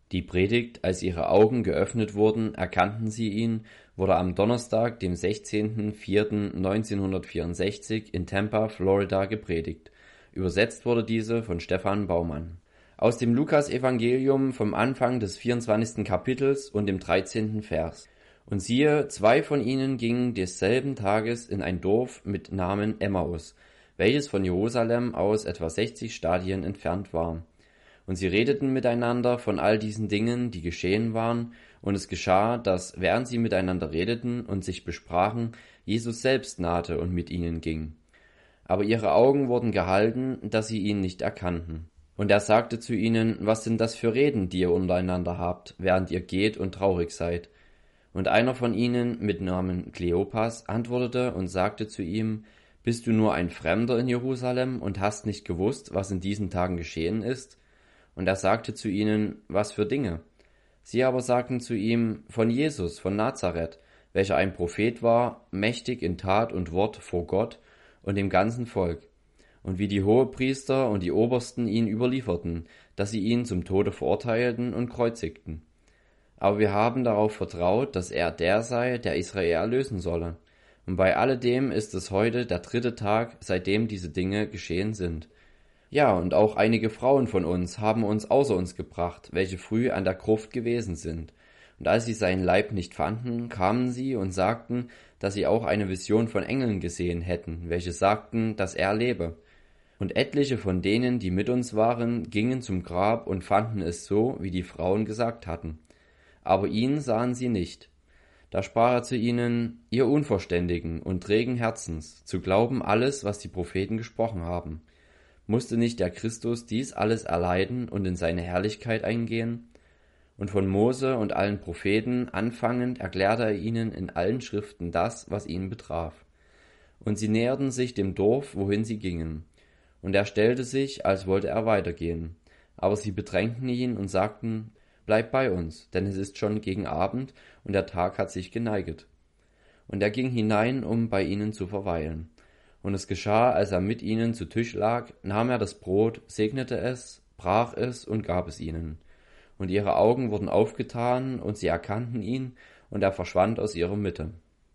Die Predigt, als ihre Augen geöffnet wurden, erkannten sie ihn, wurde am Donnerstag, dem 16.04.1964 in Tampa, Florida gepredigt. Übersetzt wurde diese von Stefan Baumann. Aus dem Lukas-Evangelium vom Anfang des 24. Kapitels und dem 13. Vers. Und siehe, 2 von ihnen gingen desselben Tages in ein Dorf mit Namen Emmaus, welches von Jerusalem aus etwa 60 Stadien entfernt war. Und sie redeten miteinander von all diesen Dingen, die geschehen waren, und es geschah, dass, während sie miteinander redeten und sich besprachen, Jesus selbst nahte und mit ihnen ging. Aber ihre Augen wurden gehalten, dass sie ihn nicht erkannten. Und er sagte zu ihnen, was sind das für Reden, die ihr untereinander habt, während ihr geht und traurig seid? Und einer von ihnen, mit Namen Kleopas, antwortete und sagte zu ihm, bist du nur ein Fremder in Jerusalem und hast nicht gewusst, was in diesen Tagen geschehen ist? Und er sagte zu ihnen, was für Dinge? Sie aber sagten zu ihm, von Jesus, von Nazareth, welcher ein Prophet war, mächtig in Tat und Wort vor Gott und dem ganzen Volk. Und wie die Hohepriester und die Obersten ihn überlieferten, dass sie ihn zum Tode verurteilten und kreuzigten. Aber wir haben darauf vertraut, dass er der sei, der Israel erlösen solle. Und bei alledem ist es heute der 3. Tag, seitdem diese Dinge geschehen sind. Ja, und auch einige Frauen von uns haben uns außer uns gebracht, welche früh an der Gruft gewesen sind. Und als sie seinen Leib nicht fanden, kamen sie und sagten, dass sie auch eine Vision von Engeln gesehen hätten, welche sagten, dass er lebe. Und etliche von denen, die mit uns waren, gingen zum Grab und fanden es so, wie die Frauen gesagt hatten. Aber ihn sahen sie nicht. Da sprach er zu ihnen, ihr Unverständigen und trägen Herzens, zu glauben alles, was die Propheten gesprochen haben. Musste nicht der Christus dies alles erleiden und in seine Herrlichkeit eingehen? Und von Mose und allen Propheten anfangend erklärte er ihnen in allen Schriften das, was ihn betraf. Und sie näherten sich dem Dorf, wohin sie gingen. Und er stellte sich, als wollte er weitergehen. Aber sie bedrängten ihn und sagten, bleib bei uns, denn es ist schon gegen Abend und der Tag hat sich geneiget. Und er ging hinein, um bei ihnen zu verweilen. Und es geschah, als er mit ihnen zu Tisch lag, nahm er das Brot, segnete es, brach es und gab es ihnen. Und ihre Augen wurden aufgetan, und sie erkannten ihn, und er verschwand aus ihrer Mitte.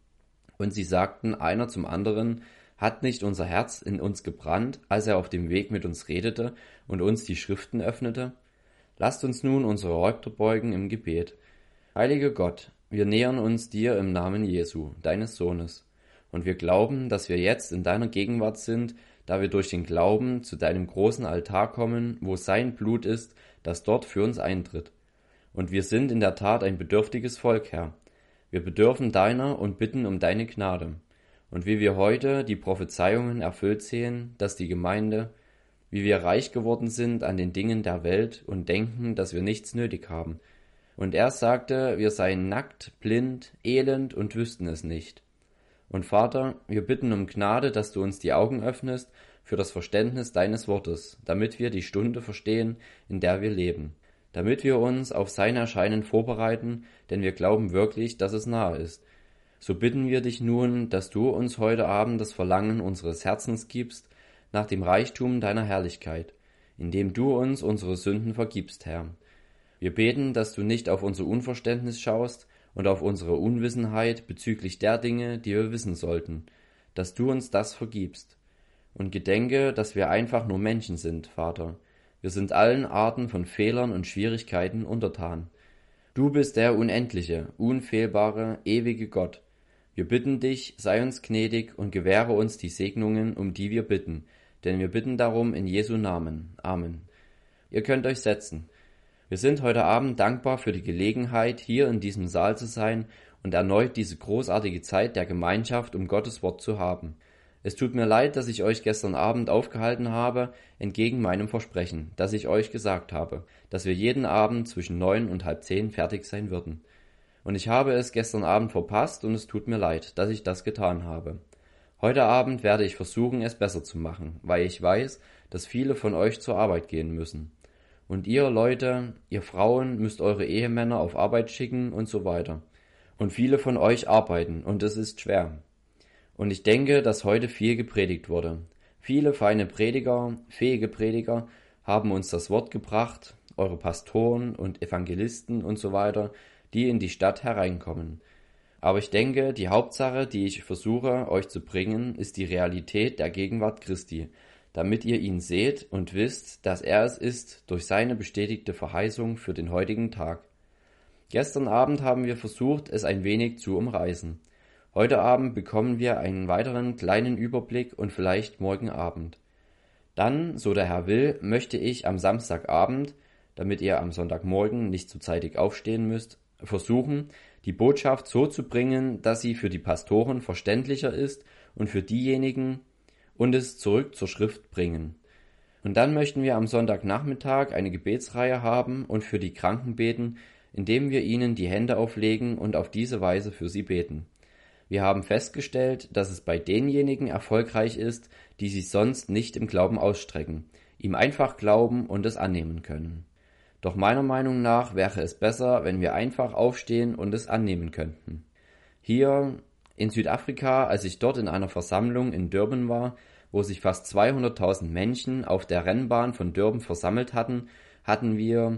Und sie sagten einer zum anderen, hat nicht unser Herz in uns gebrannt, als er auf dem Weg mit uns redete und uns die Schriften öffnete? Lasst uns nun unsere Häupter beugen im Gebet. Heiliger Gott, wir nähern uns dir im Namen Jesu, deines Sohnes. Und wir glauben, dass wir jetzt in deiner Gegenwart sind, da wir durch den Glauben zu deinem großen Altar kommen, wo sein Blut ist, das dort für uns eintritt. Und wir sind in der Tat ein bedürftiges Volk, Herr. Wir bedürfen deiner und bitten um deine Gnade. Und wie wir heute die Prophezeiungen erfüllt sehen, dass die Gemeinde, wie wir reich geworden sind an den Dingen der Welt und denken, dass wir nichts nötig haben. Und er sagte, wir seien nackt, blind, elend und wüssten es nicht. Und Vater, wir bitten um Gnade, dass du uns die Augen öffnest für das Verständnis deines Wortes, damit wir die Stunde verstehen, in der wir leben, damit wir uns auf sein Erscheinen vorbereiten, denn wir glauben wirklich, dass es nahe ist. So bitten wir dich nun, dass du uns heute Abend das Verlangen unseres Herzens gibst nach dem Reichtum deiner Herrlichkeit, indem du uns unsere Sünden vergibst, Herr. Wir beten, dass du nicht auf unser Unverständnis schaust, und auf unsere Unwissenheit bezüglich der Dinge, die wir wissen sollten, dass du uns das vergibst. Und gedenke, dass wir einfach nur Menschen sind, Vater. Wir sind allen Arten von Fehlern und Schwierigkeiten untertan. Du bist der unendliche, unfehlbare, ewige Gott. Wir bitten dich, sei uns gnädig und gewähre uns die Segnungen, um die wir bitten, denn wir bitten darum in Jesu Namen. Amen. Ihr könnt euch setzen. Wir sind heute Abend dankbar für die Gelegenheit, hier in diesem Saal zu sein und erneut diese großartige Zeit der Gemeinschaft um Gottes Wort zu haben. Es tut mir leid, dass ich euch gestern Abend aufgehalten habe, entgegen meinem Versprechen, das ich euch gesagt habe, dass wir jeden Abend zwischen 9 und halb 10 fertig sein würden. Und ich habe es gestern Abend verpasst und es tut mir leid, dass ich das getan habe. Heute Abend werde ich versuchen, es besser zu machen, weil ich weiß, dass viele von euch zur Arbeit gehen müssen. Und ihr Leute, ihr Frauen müsst eure Ehemänner auf Arbeit schicken und so weiter. Und viele von euch arbeiten und es ist schwer. Und ich denke, dass heute viel gepredigt wurde. Viele feine Prediger, fähige Prediger haben uns das Wort gebracht eure Pastoren und Evangelisten und so weiter, die in die Stadt hereinkommen. Aber ich denke, die Hauptsache, die ich versuche, euch zu bringen, ist die Realität der Gegenwart Christi, damit ihr ihn seht und wisst, dass er es ist, durch seine bestätigte Verheißung für den heutigen Tag. Gestern Abend haben wir versucht, es ein wenig zu umreißen. Heute Abend bekommen wir einen weiteren kleinen Überblick und vielleicht morgen Abend. Dann, so der Herr will, möchte ich am Samstagabend, damit ihr am Sonntagmorgen nicht zu zeitig aufstehen müsst, versuchen, die Botschaft so zu bringen, dass sie für die Pastoren verständlicher ist und für diejenigen und es zurück zur Schrift bringen. Und dann möchten wir am Sonntagnachmittag eine Gebetsreihe haben und für die Kranken beten, indem wir ihnen die Hände auflegen und auf diese Weise für sie beten. Wir haben festgestellt, dass es bei denjenigen erfolgreich ist, die sich sonst nicht im Glauben ausstrecken, ihm einfach glauben und es annehmen können. Doch meiner Meinung nach wäre es besser, wenn wir einfach aufstehen und es annehmen könnten. Hier in Südafrika, als ich dort in einer Versammlung in Durban war, wo sich fast 200.000 Menschen auf der Rennbahn von Durban versammelt hatten, hatten wir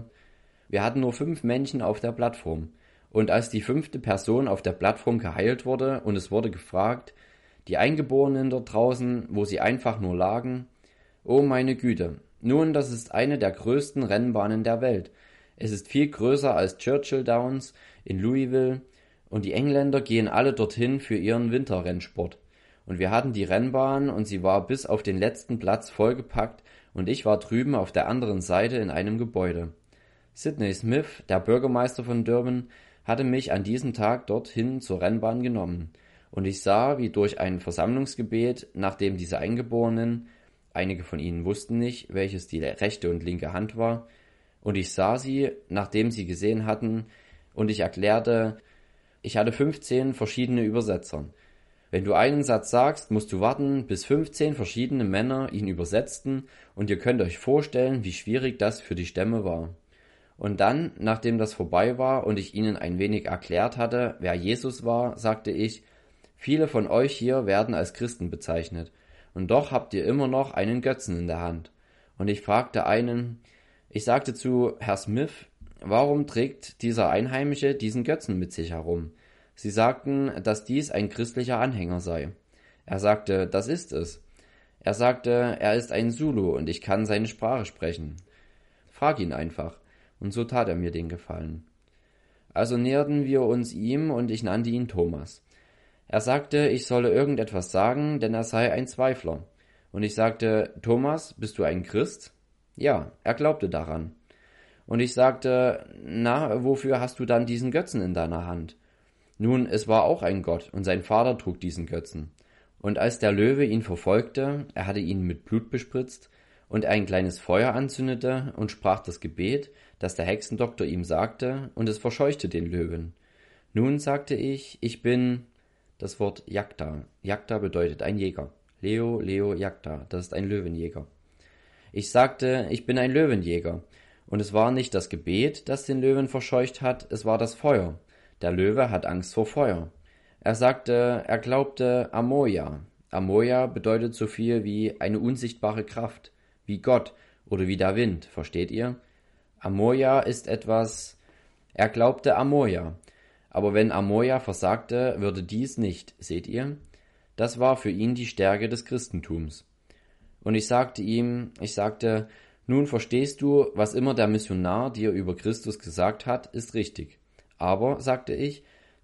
nur 5 Menschen auf der Plattform. Und als die 5. Person auf der Plattform geheilt wurde und es wurde gefragt, die Eingeborenen dort draußen, wo sie einfach nur lagen, oh meine Güte, nun, das ist eine der größten Rennbahnen der Welt. Es ist viel größer als Churchill Downs in Louisville und die Engländer gehen alle dorthin für ihren Winterrennsport. Und wir hatten die Rennbahn und sie war bis auf den letzten Platz vollgepackt und ich war drüben auf der anderen Seite in einem Gebäude. Sidney Smith, der Bürgermeister von Durban, hatte mich an diesem Tag dorthin zur Rennbahn genommen. Und ich sah, wie durch ein Versammlungsgebet, nachdem diese Eingeborenen, einige von ihnen wussten nicht, welches die rechte und linke Hand war, und ich sah sie, nachdem sie gesehen hatten, und ich erklärte, ich hatte 15 verschiedene Übersetzer. Wenn du einen Satz sagst, musst du warten, bis 15 verschiedene Männer ihn übersetzten, und ihr könnt euch vorstellen, wie schwierig das für die Stämme war. Und dann, nachdem das vorbei war und ich ihnen ein wenig erklärt hatte, wer Jesus war, sagte ich, viele von euch hier werden als Christen bezeichnet, und doch habt ihr immer noch einen Götzen in der Hand. Und ich fragte einen, ich sagte zu Herr Smith, warum trägt dieser Einheimische diesen Götzen mit sich herum? Sie sagten, dass dies ein christlicher Anhänger sei. Er sagte, das ist es. Er sagte, er ist ein Zulu und ich kann seine Sprache sprechen. Frag ihn einfach. Und so tat er mir den Gefallen. Also näherten wir uns ihm und ich nannte ihn Thomas. Er sagte, ich solle irgendetwas sagen, denn er sei ein Zweifler. Und ich sagte, Thomas, bist du ein Christ? Ja, er glaubte daran. Und ich sagte, na, wofür hast du dann diesen Götzen in deiner Hand? Nun, es war auch ein Gott, und sein Vater trug diesen Götzen. Und als der Löwe ihn verfolgte, er hatte ihn mit Blut bespritzt, und er ein kleines Feuer anzündete und sprach das Gebet, das der Hexendoktor ihm sagte, und es verscheuchte den Löwen. Nun sagte ich bin das Wort Jagda. Jagda bedeutet ein Jäger. Leo, Jagda, das ist ein Löwenjäger. Ich sagte, ich bin ein Löwenjäger. Und es war nicht das Gebet, das den Löwen verscheucht hat, es war das Feuer. Der Löwe hat Angst vor Feuer. Er sagte, er glaubte Amoya. Amoya bedeutet so viel wie eine unsichtbare Kraft, wie Gott oder wie der Wind, versteht ihr? Amoya ist etwas, er glaubte Amoya. Aber wenn Amoya versagte, würde dies nicht, seht ihr? Das war für ihn die Stärke des Christentums. Und ich sagte, nun verstehst du, was immer der Missionar dir über Christus gesagt hat, ist richtig. Aber, sagte ich,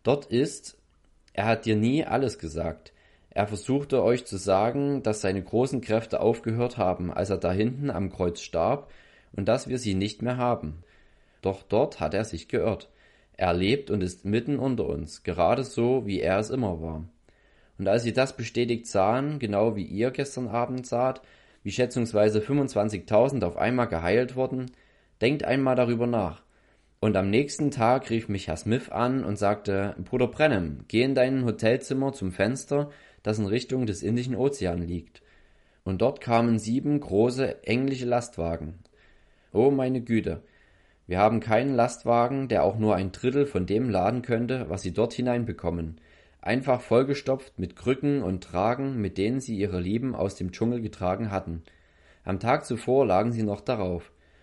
er hat dir nie alles gesagt. Er versuchte euch zu sagen, dass seine großen Kräfte aufgehört haben, als er da hinten am Kreuz starb und dass wir sie nicht mehr haben. Doch dort hat er sich geirrt. Er lebt und ist mitten unter uns, gerade so, wie er es immer war. Und als sie das bestätigt sahen, genau wie ihr gestern Abend saht, wie schätzungsweise 25.000 auf einmal geheilt wurden, denkt einmal darüber nach. Und am nächsten Tag rief mich Herr Smith an und sagte, Bruder Brenham, geh in dein Hotelzimmer zum Fenster, das in Richtung des Indischen Ozean liegt. Und dort kamen 7 große englische Lastwagen. Oh meine Güte, wir haben keinen Lastwagen, der auch nur ein Drittel von dem laden könnte, was sie dort hineinbekommen. Einfach vollgestopft mit Krücken und Tragen, mit denen sie ihre Lieben aus dem Dschungel getragen hatten. Am Tag zuvor lagen sie noch darauf.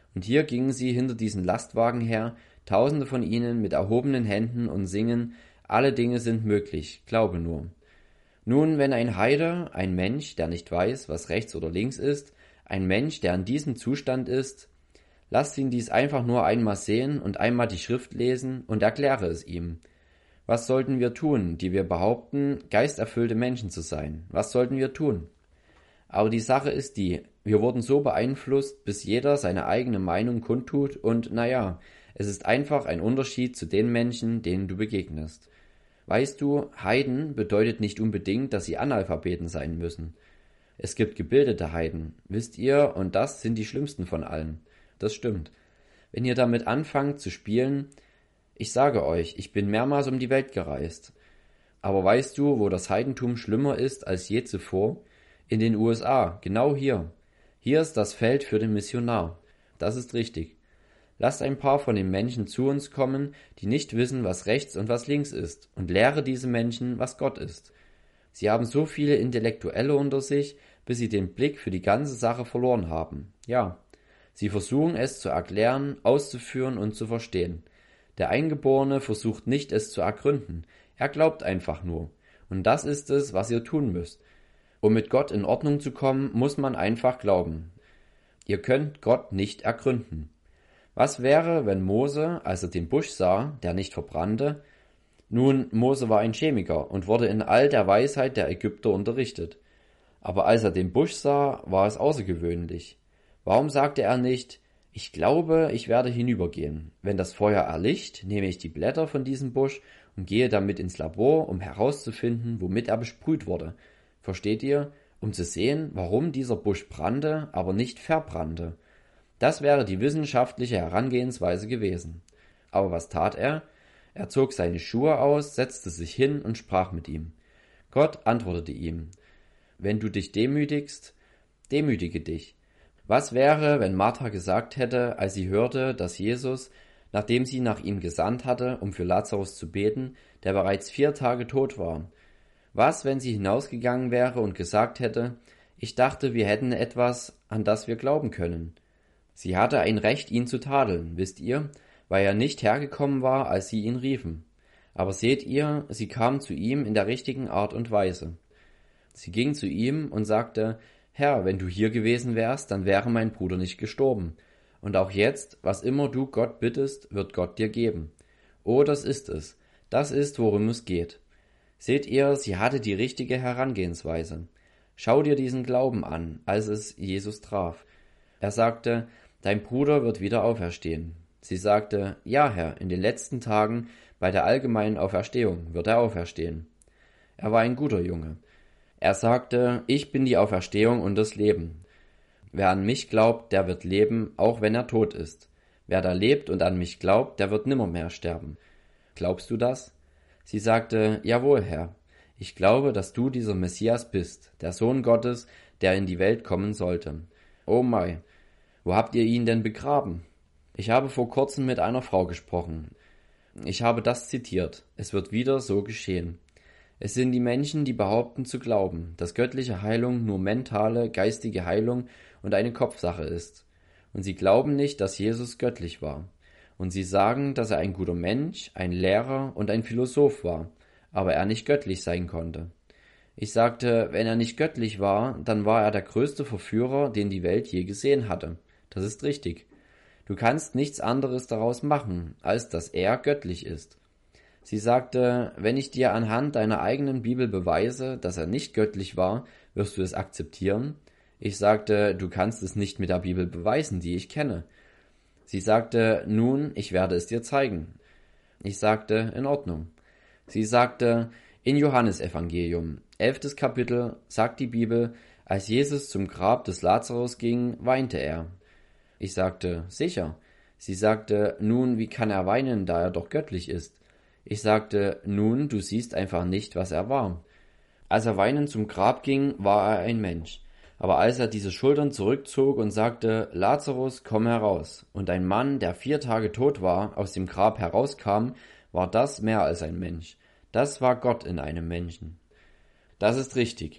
Und hier gingen sie hinter diesen Lastwagen her, Tausende von ihnen mit erhobenen Händen und singen, alle Dinge sind möglich, glaube nur. Nun, wenn ein Heide, ein Mensch, der nicht weiß, was rechts oder links ist, ein Mensch, der in diesem Zustand ist, lasst ihn dies einfach nur einmal sehen und einmal die Schrift lesen und erkläre es ihm. Was sollten wir tun, die wir behaupten, geisterfüllte Menschen zu sein? Was sollten wir tun? Aber die Sache ist die, wir wurden so beeinflusst, bis jeder seine eigene Meinung kundtut und naja, es ist einfach ein Unterschied zu den Menschen, denen du begegnest. Weißt du, Heiden bedeutet nicht unbedingt, dass sie Analphabeten sein müssen. Es gibt gebildete Heiden, wisst ihr, und das sind die schlimmsten von allen. Das stimmt. Wenn ihr damit anfangt zu spielen, ich sage euch, ich bin mehrmals um die Welt gereist. Aber weißt du, wo das Heidentum schlimmer ist als je zuvor? In den USA, genau hier. Hier ist das Feld für den Missionar. Das ist richtig. Lasst ein paar von den Menschen zu uns kommen, die nicht wissen, was rechts und was links ist, und lehre diese Menschen, was Gott ist. Sie haben so viele Intellektuelle unter sich, bis sie den Blick für die ganze Sache verloren haben. Ja, sie versuchen es zu erklären, auszuführen und zu verstehen. Der Eingeborene versucht nicht, es zu ergründen. Er glaubt einfach nur. Und das ist es, was ihr tun müsst. Um mit Gott in Ordnung zu kommen, muss man einfach glauben. Ihr könnt Gott nicht ergründen. Was wäre, wenn Mose, als er den Busch sah, der nicht verbrannte? Nun, Mose war ein Chemiker und wurde in all der Weisheit der Ägypter unterrichtet. Aber als er den Busch sah, war es außergewöhnlich. Warum sagte er nicht, ich glaube, ich werde hinübergehen. Wenn das Feuer erlischt, nehme ich die Blätter von diesem Busch und gehe damit ins Labor, um herauszufinden, womit er besprüht wurde. Versteht ihr? Um zu sehen, warum dieser Busch brannte, aber nicht verbrannte. Das wäre die wissenschaftliche Herangehensweise gewesen. Aber was tat er? Er zog seine Schuhe aus, setzte sich hin und sprach mit ihm. Gott antwortete ihm, wenn du dich demütigst, demütige dich. Was wäre, wenn Martha gesagt hätte, als sie hörte, dass Jesus, nachdem sie nach ihm gesandt hatte, um für Lazarus zu beten, der bereits 4 Tage tot war? Was, wenn sie hinausgegangen wäre und gesagt hätte, ich dachte, wir hätten etwas, an das wir glauben können? Sie hatte ein Recht, ihn zu tadeln, wisst ihr, weil er nicht hergekommen war, als sie ihn riefen. Aber seht ihr, sie kam zu ihm in der richtigen Art und Weise. Sie ging zu ihm und sagte, Herr, wenn du hier gewesen wärst, dann wäre mein Bruder nicht gestorben. Und auch jetzt, was immer du Gott bittest, wird Gott dir geben. Oh, das ist es. Das ist, worum es geht. Seht ihr, sie hatte die richtige Herangehensweise. Schau dir diesen Glauben an, als es Jesus traf. Er sagte, dein Bruder wird wieder auferstehen. Sie sagte, ja, Herr, in den letzten Tagen, bei der allgemeinen Auferstehung, wird er auferstehen. Er war ein guter Junge. Er sagte, ich bin die Auferstehung und das Leben. Wer an mich glaubt, der wird leben, auch wenn er tot ist. Wer da lebt und an mich glaubt, der wird nimmermehr sterben. Glaubst du das? Sie sagte, jawohl, Herr. Ich glaube, dass du dieser Messias bist, der Sohn Gottes, der in die Welt kommen sollte. Oh mei, wo habt ihr ihn denn begraben? Ich habe vor kurzem mit einer Frau gesprochen. Ich habe das zitiert. Es wird wieder so geschehen. Es sind die Menschen, die behaupten zu glauben, dass göttliche Heilung nur mentale, geistige Heilung und eine Kopfsache ist. Und sie glauben nicht, dass Jesus göttlich war. Und sie sagen, dass er ein guter Mensch, ein Lehrer und ein Philosoph war, aber er nicht göttlich sein konnte. Ich sagte, wenn er nicht göttlich war, dann war er der größte Verführer, den die Welt je gesehen hatte. Das ist richtig. Du kannst nichts anderes daraus machen, als dass er göttlich ist. Sie sagte, wenn ich dir anhand deiner eigenen Bibel beweise, dass er nicht göttlich war, wirst du es akzeptieren? Ich sagte, du kannst es nicht mit der Bibel beweisen, die ich kenne. Sie sagte, nun, ich werde es dir zeigen. Ich sagte, in Ordnung. Sie sagte, in Johannesevangelium, 11. Kapitel, sagt die Bibel, als Jesus zum Grab des Lazarus ging, weinte er. Ich sagte, sicher. Sie sagte, nun, wie kann er weinen, da er doch göttlich ist? Ich sagte, nun, du siehst einfach nicht, was er war. Als er weinend zum Grab ging, war er ein Mensch. Aber als er diese Schultern zurückzog und sagte, Lazarus, komm heraus, und ein Mann, der 4 Tage tot war, aus dem Grab herauskam, war das mehr als ein Mensch. Das war Gott in einem Menschen. Das ist richtig.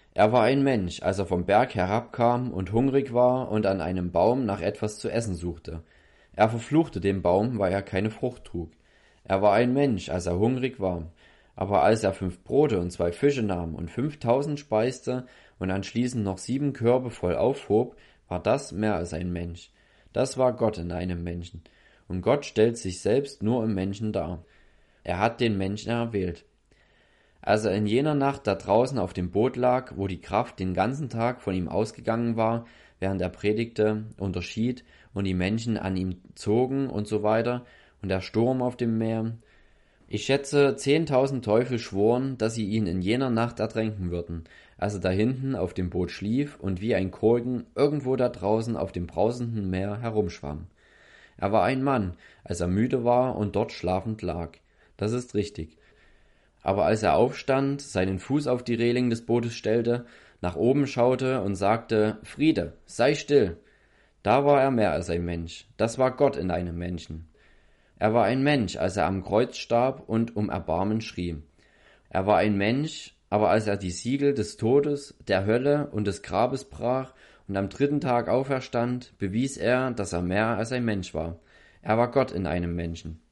Er war ein Mensch, als er vom Berg herabkam und hungrig war und an einem Baum nach etwas zu essen suchte. Er verfluchte den Baum, weil er keine Frucht trug. Er war ein Mensch, als er hungrig war. Aber als er 5 Brote und 2 Fische nahm und 5.000 speiste und anschließend noch 7 Körbe voll aufhob, war das mehr als ein Mensch. Das war Gott in einem Menschen. Und Gott stellt sich selbst nur im Menschen dar. Er hat den Menschen erwählt. Als er in jener Nacht da draußen auf dem Boot lag, wo die Kraft den ganzen Tag von ihm ausgegangen war, während er predigte, unterschied und die Menschen an ihm zogen und so weiter und der Sturm auf dem Meer. Ich schätze, 10.000 Teufel schworen, dass sie ihn in jener Nacht ertränken würden, als er da hinten auf dem Boot schlief und wie ein Korken irgendwo da draußen auf dem brausenden Meer herumschwamm. Er war ein Mann, als er müde war und dort schlafend lag. Das ist richtig. Aber als er aufstand, seinen Fuß auf die Reling des Bootes stellte, nach oben schaute und sagte, Friede, sei still, da war er mehr als ein Mensch. Das war Gott in einem Menschen. Er war ein Mensch, als er am Kreuz starb und um Erbarmen schrie. Er war ein Mensch, aber als er die Siegel des Todes, der Hölle und des Grabes brach und am 3. Tag auferstand, bewies er, dass er mehr als ein Mensch war. Er war Gott in einem Menschen.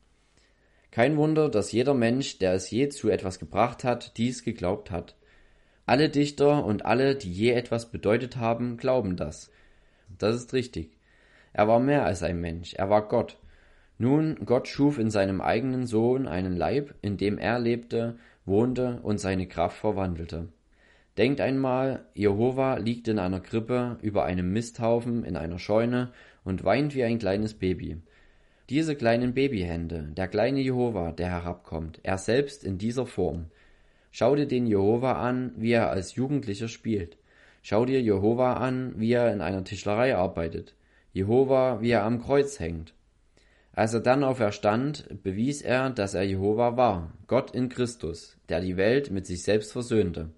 Kein Wunder, dass jeder Mensch, der es je zu etwas gebracht hat, dies geglaubt hat. Alle Dichter und alle, die je etwas bedeutet haben, glauben das. Das ist richtig. Er war mehr als ein Mensch, er war Gott. Nun, Gott schuf in seinem eigenen Sohn einen Leib, in dem er lebte, wohnte und seine Kraft verwandelte. Denkt einmal, Jehova liegt in einer Krippe über einem Misthaufen in einer Scheune und weint wie ein kleines Baby. Diese kleinen Babyhände, der kleine Jehova, der herabkommt, er selbst in dieser Form. Schau dir den Jehova an, wie er als Jugendlicher spielt. Schau dir Jehova an, wie er in einer Tischlerei arbeitet. Jehova, wie er am Kreuz hängt. Als er dann auferstand, bewies er, dass er Jehova war, Gott in Christus, der die Welt mit sich selbst versöhnte.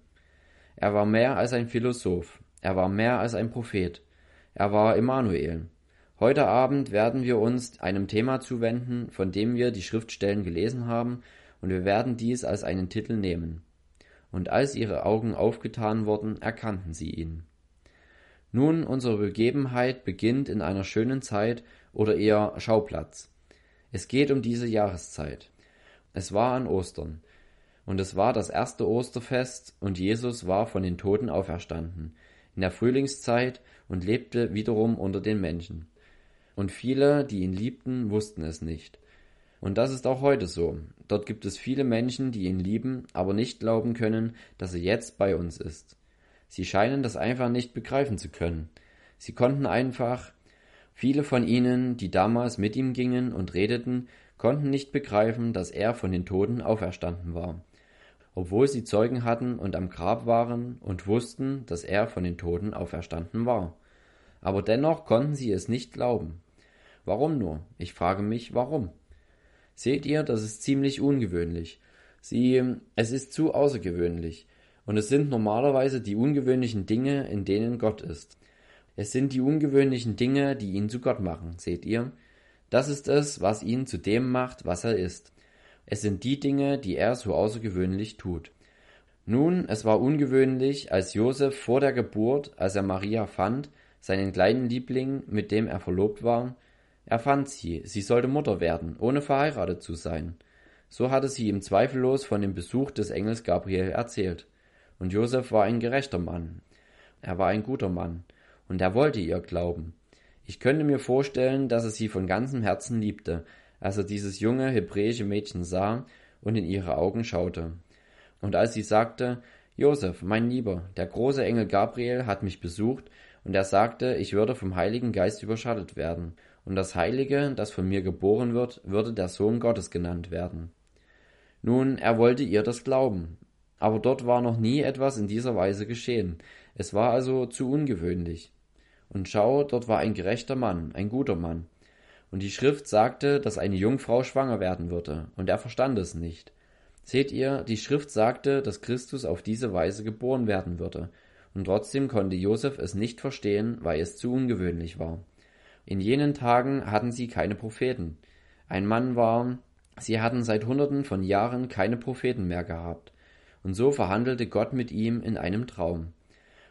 Er war mehr als ein Philosoph, er war mehr als ein Prophet, er war Immanuel. Heute Abend werden wir uns einem Thema zuwenden, von dem wir die Schriftstellen gelesen haben, und wir werden dies als einen Titel nehmen. Und als ihre Augen aufgetan wurden, erkannten sie ihn. Nun, unsere Begebenheit beginnt in einer schönen Zeit oder eher Schauplatz. Es geht um diese Jahreszeit. Es war an Ostern. Und es war das erste Osterfest und Jesus war von den Toten auferstanden, in der Frühlingszeit und lebte wiederum unter den Menschen. Und viele, die ihn liebten, wussten es nicht. Und das ist auch heute so. Dort gibt es viele Menschen, die ihn lieben, aber nicht glauben können, dass er jetzt bei uns ist. Sie scheinen das einfach nicht begreifen zu können. Sie konnten einfach, viele von ihnen, die damals mit ihm gingen und redeten, konnten nicht begreifen, dass er von den Toten auferstanden war. Obwohl sie Zeugen hatten und am Grab waren und wussten, dass er von den Toten auferstanden war. Aber dennoch konnten sie es nicht glauben. Warum nur? Ich frage mich, warum? Seht ihr, das ist ziemlich ungewöhnlich. Es ist zu außergewöhnlich. Und es sind normalerweise die ungewöhnlichen Dinge, in denen Gott ist. Es sind die ungewöhnlichen Dinge, die ihn zu Gott machen, seht ihr? Das ist es, was ihn zu dem macht, was er ist. Es sind die Dinge, die er so außergewöhnlich tut. Nun, es war ungewöhnlich, als Josef vor der Geburt, als er Maria fand, seinen kleinen Liebling, mit dem er verlobt war, er fand sie sollte Mutter werden, ohne verheiratet zu sein. So hatte sie ihm zweifellos von dem Besuch des Engels Gabriel erzählt. Und Josef war ein gerechter Mann. Er war ein guter Mann. Und er wollte ihr glauben. Ich könnte mir vorstellen, dass er sie von ganzem Herzen liebte, als er dieses junge hebräische Mädchen sah und in ihre Augen schaute. Und als sie sagte, Josef, mein Lieber, der große Engel Gabriel hat mich besucht und er sagte, ich würde vom Heiligen Geist überschattet werden. Und das Heilige, das von mir geboren wird, würde der Sohn Gottes genannt werden. Nun, er wollte ihr das glauben. Aber dort war noch nie etwas in dieser Weise geschehen. Es war also zu ungewöhnlich. Und schau, dort war ein gerechter Mann, ein guter Mann. Und die Schrift sagte, dass eine Jungfrau schwanger werden würde, und er verstand es nicht. Seht ihr, die Schrift sagte, dass Christus auf diese Weise geboren werden würde, und trotzdem konnte Josef es nicht verstehen, weil es zu ungewöhnlich war. In jenen Tagen hatten sie keine Propheten. Sie hatten seit Hunderten von Jahren keine Propheten mehr gehabt. Und so verhandelte Gott mit ihm in einem Traum.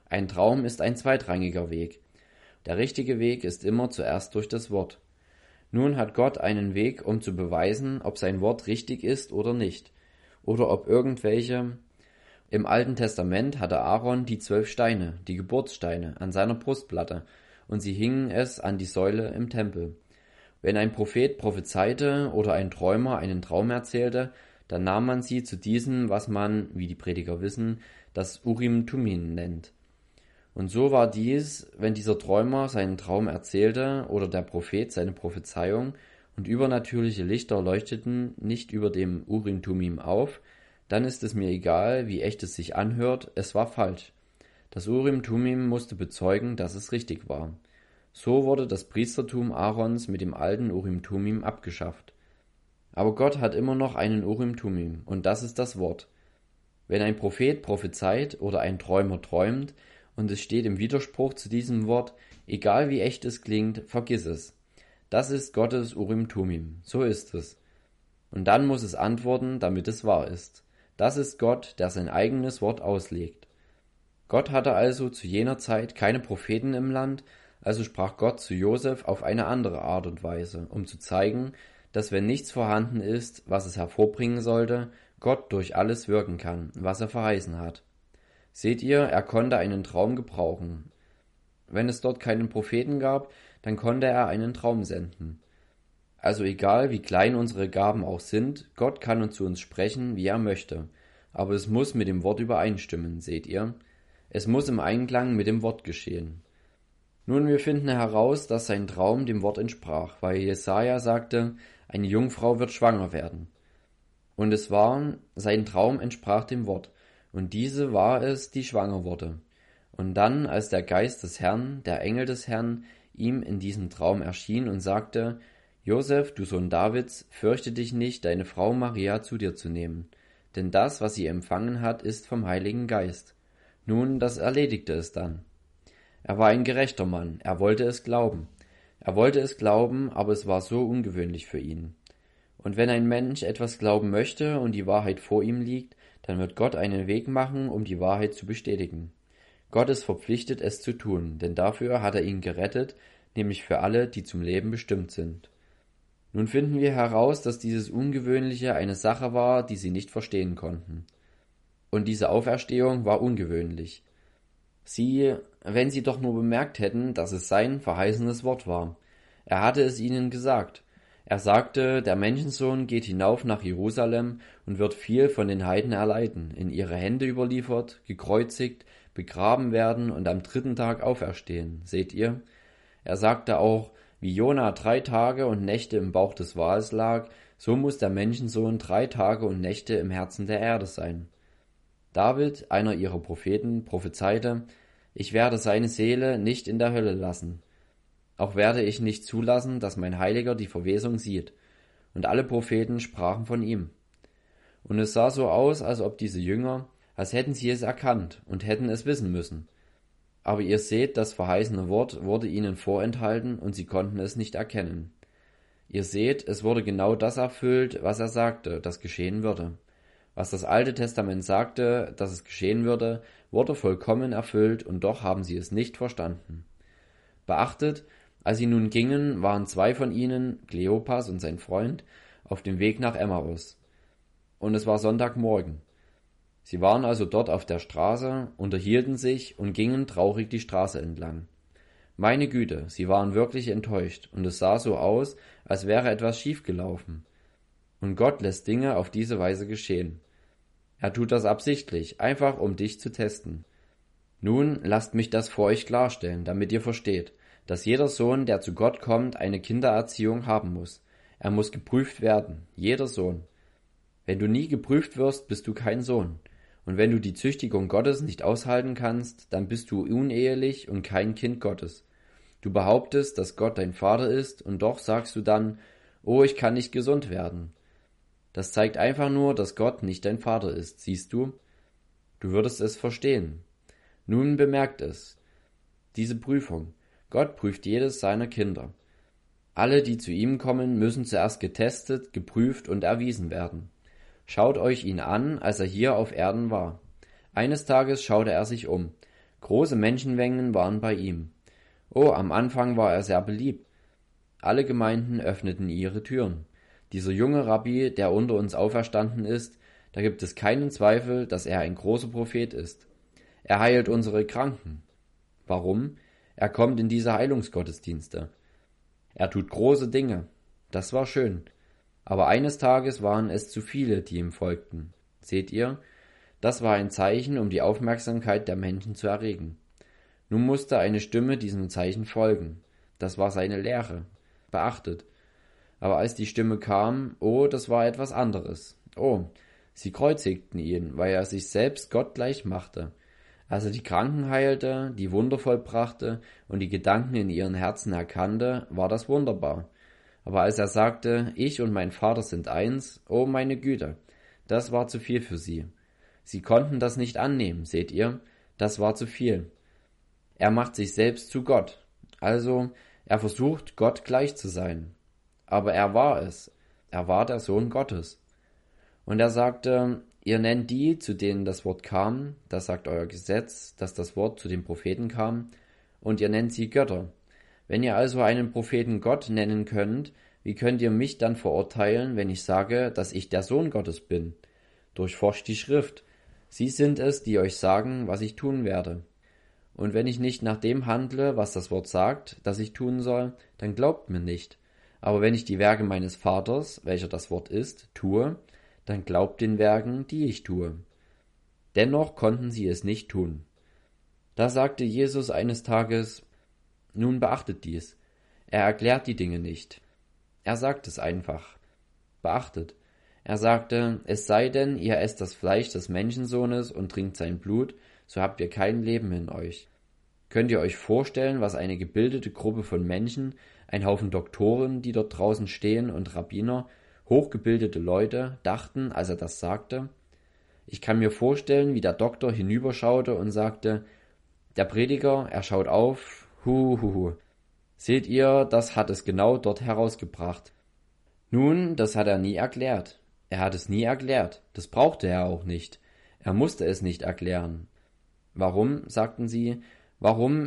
Ein Traum ist ein zweitrangiger Weg. Der richtige Weg ist immer zuerst durch das Wort. Nun hat Gott einen Weg, um zu beweisen, ob sein Wort richtig ist oder nicht, oder ob irgendwelche. Im Alten Testament hatte Aaron die 12 Steine, die Geburtssteine, an seiner Brustplatte, und sie hingen es an die Säule im Tempel. Wenn ein Prophet prophezeite oder ein Träumer einen Traum erzählte, dann nahm man sie zu diesem, was man, wie die Prediger wissen, das Urim-Tumim nennt. Und so war dies, wenn dieser Träumer seinen Traum erzählte oder der Prophet seine Prophezeiung und übernatürliche Lichter leuchteten nicht über dem Urim-Tumim auf, dann ist es mir egal, wie echt es sich anhört, es war falsch. Das Urim-Tumim musste bezeugen, dass es richtig war. So wurde das Priestertum Aarons mit dem alten Urim-Tumim abgeschafft. Aber Gott hat immer noch einen Urim-Tumim, und das ist das Wort. Wenn ein Prophet prophezeit oder ein Träumer träumt, und es steht im Widerspruch zu diesem Wort, egal wie echt es klingt, vergiss es. Das ist Gottes Urim-Tumim, so ist es. Und dann muss es antworten, damit es wahr ist. Das ist Gott, der sein eigenes Wort auslegt. Gott hatte also zu jener Zeit keine Propheten im Land, also sprach Gott zu Josef auf eine andere Art und Weise, um zu zeigen, dass wenn nichts vorhanden ist, was es hervorbringen sollte, Gott durch alles wirken kann, was er verheißen hat. Seht ihr, er konnte einen Traum gebrauchen. Wenn es dort keinen Propheten gab, dann konnte er einen Traum senden. Also egal, wie klein unsere Gaben auch sind, Gott kann zu uns sprechen, wie er möchte. Aber es muss mit dem Wort übereinstimmen, seht ihr? Es muss im Einklang mit dem Wort geschehen. Nun, wir finden heraus, dass sein Traum dem Wort entsprach, weil Jesaja sagte, eine Jungfrau wird schwanger werden. Und es war, sein Traum entsprach dem Wort. Und diese war es, die schwanger wurde. Und dann, als der Geist des Herrn, der Engel des Herrn, ihm in diesem Traum erschien und sagte, Josef, du Sohn Davids, fürchte dich nicht, deine Frau Maria zu dir zu nehmen, denn das, was sie empfangen hat, ist vom Heiligen Geist. Nun, das erledigte es dann. Er war ein gerechter Mann, er wollte es glauben. Er wollte es glauben, aber es war so ungewöhnlich für ihn. Und wenn ein Mensch etwas glauben möchte und die Wahrheit vor ihm liegt, dann wird Gott einen Weg machen, um die Wahrheit zu bestätigen. Gott ist verpflichtet, es zu tun, denn dafür hat er ihn gerettet, nämlich für alle, die zum Leben bestimmt sind. Nun finden wir heraus, dass dieses Ungewöhnliche eine Sache war, die sie nicht verstehen konnten. Und diese Auferstehung war ungewöhnlich. Wenn sie doch nur bemerkt hätten, dass es sein verheißenes Wort war. Er hatte es ihnen gesagt. Er sagte, der Menschensohn geht hinauf nach Jerusalem und wird viel von den Heiden erleiden, in ihre Hände überliefert, gekreuzigt, begraben werden und am 3. Tag auferstehen. Seht ihr? Er sagte auch, wie Jona 3 Tage und Nächte im Bauch des Wals lag, so muss der Menschensohn 3 Tage und Nächte im Herzen der Erde sein. David, einer ihrer Propheten, prophezeite, ich werde seine Seele nicht in der Hölle lassen. Auch werde ich nicht zulassen, dass mein Heiliger die Verwesung sieht. Und alle Propheten sprachen von ihm. Und es sah so aus, als ob diese Jünger, als hätten sie es erkannt und hätten es wissen müssen. Aber ihr seht, das verheißene Wort wurde ihnen vorenthalten und sie konnten es nicht erkennen. Ihr seht, es wurde genau das erfüllt, was er sagte, das geschehen würde. Was das Alte Testament sagte, dass es geschehen würde, wurde vollkommen erfüllt und doch haben sie es nicht verstanden. Beachtet, als sie nun gingen, waren 2 von ihnen, Kleopas und sein Freund, auf dem Weg nach Emmaus. Und es war Sonntagmorgen. Sie waren also dort auf der Straße, unterhielten sich und gingen traurig die Straße entlang. Meine Güte, sie waren wirklich enttäuscht und es sah so aus, als wäre etwas schiefgelaufen. Und Gott lässt Dinge auf diese Weise geschehen. Er tut das absichtlich, einfach um dich zu testen. Nun lasst mich das vor euch klarstellen, damit ihr versteht, dass jeder Sohn, der zu Gott kommt, eine Kindererziehung haben muss. Er muss geprüft werden, jeder Sohn. Wenn du nie geprüft wirst, bist du kein Sohn. Und wenn du die Züchtigung Gottes nicht aushalten kannst, dann bist du unehelich und kein Kind Gottes. Du behauptest, dass Gott dein Vater ist, und doch sagst du dann, oh, ich kann nicht gesund werden. Das zeigt einfach nur, dass Gott nicht dein Vater ist, siehst du? Du würdest es verstehen. Nun bemerkt es. Diese Prüfung. Gott prüft jedes seiner Kinder. Alle, die zu ihm kommen, müssen zuerst getestet, geprüft und erwiesen werden. Schaut euch ihn an, als er hier auf Erden war. Eines Tages schaute er sich um. Große Menschenmengen waren bei ihm. Oh, am Anfang war er sehr beliebt. Alle Gemeinden öffneten ihre Türen. Dieser junge Rabbi, der unter uns auferstanden ist, da gibt es keinen Zweifel, dass er ein großer Prophet ist. Er heilt unsere Kranken. Warum? Er kommt in diese Heilungsgottesdienste. Er tut große Dinge. Das war schön. Aber eines Tages waren es zu viele, die ihm folgten. Seht ihr? Das war ein Zeichen, um die Aufmerksamkeit der Menschen zu erregen. Nun musste eine Stimme diesem Zeichen folgen. Das war seine Lehre. Beachtet. Aber als die Stimme kam, oh, das war etwas anderes. Oh, sie kreuzigten ihn, weil er sich selbst Gott gleich machte. Als er die Kranken heilte, die Wunder vollbrachte und die Gedanken in ihren Herzen erkannte, war das wunderbar. Aber als er sagte, ich und mein Vater sind eins, oh meine Güte, das war zu viel für sie. Sie konnten das nicht annehmen, seht ihr? Das war zu viel. Er macht sich selbst zu Gott. Also, er versucht, Gott gleich zu sein. Aber er war es. Er war der Sohn Gottes. Und er sagte, ihr nennt die, zu denen das Wort kam, das sagt euer Gesetz, dass das Wort zu den Propheten kam, und ihr nennt sie Götter. Wenn ihr also einen Propheten Gott nennen könnt, wie könnt ihr mich dann verurteilen, wenn ich sage, dass ich der Sohn Gottes bin? Durchforscht die Schrift. Sie sind es, die euch sagen, was ich tun werde. Und wenn ich nicht nach dem handle, was das Wort sagt, dass ich tun soll, dann glaubt mir nicht. Aber wenn ich die Werke meines Vaters, welcher das Wort ist, tue, dann glaubt den Werken, die ich tue. Dennoch konnten sie es nicht tun. Da sagte Jesus eines Tages, nun beachtet dies. Er erklärt die Dinge nicht. Er sagt es einfach. Beachtet. Er sagte, es sei denn, ihr esst das Fleisch des Menschensohnes und trinkt sein Blut, so habt ihr kein Leben in euch. Könnt ihr euch vorstellen, was eine gebildete Gruppe von Menschen, ein Haufen Doktoren, die dort draußen stehen, und Rabbiner, hochgebildete Leute, dachten, als er das sagte? Ich kann mir vorstellen, wie der Doktor hinüberschaute und sagte, der Prediger, er schaut auf, huhuhu. Seht ihr, das hat es genau dort herausgebracht. Nun, das hat er nie erklärt. Er hat es nie erklärt. Das brauchte er auch nicht. Er musste es nicht erklären. Warum, sagten sie, warum?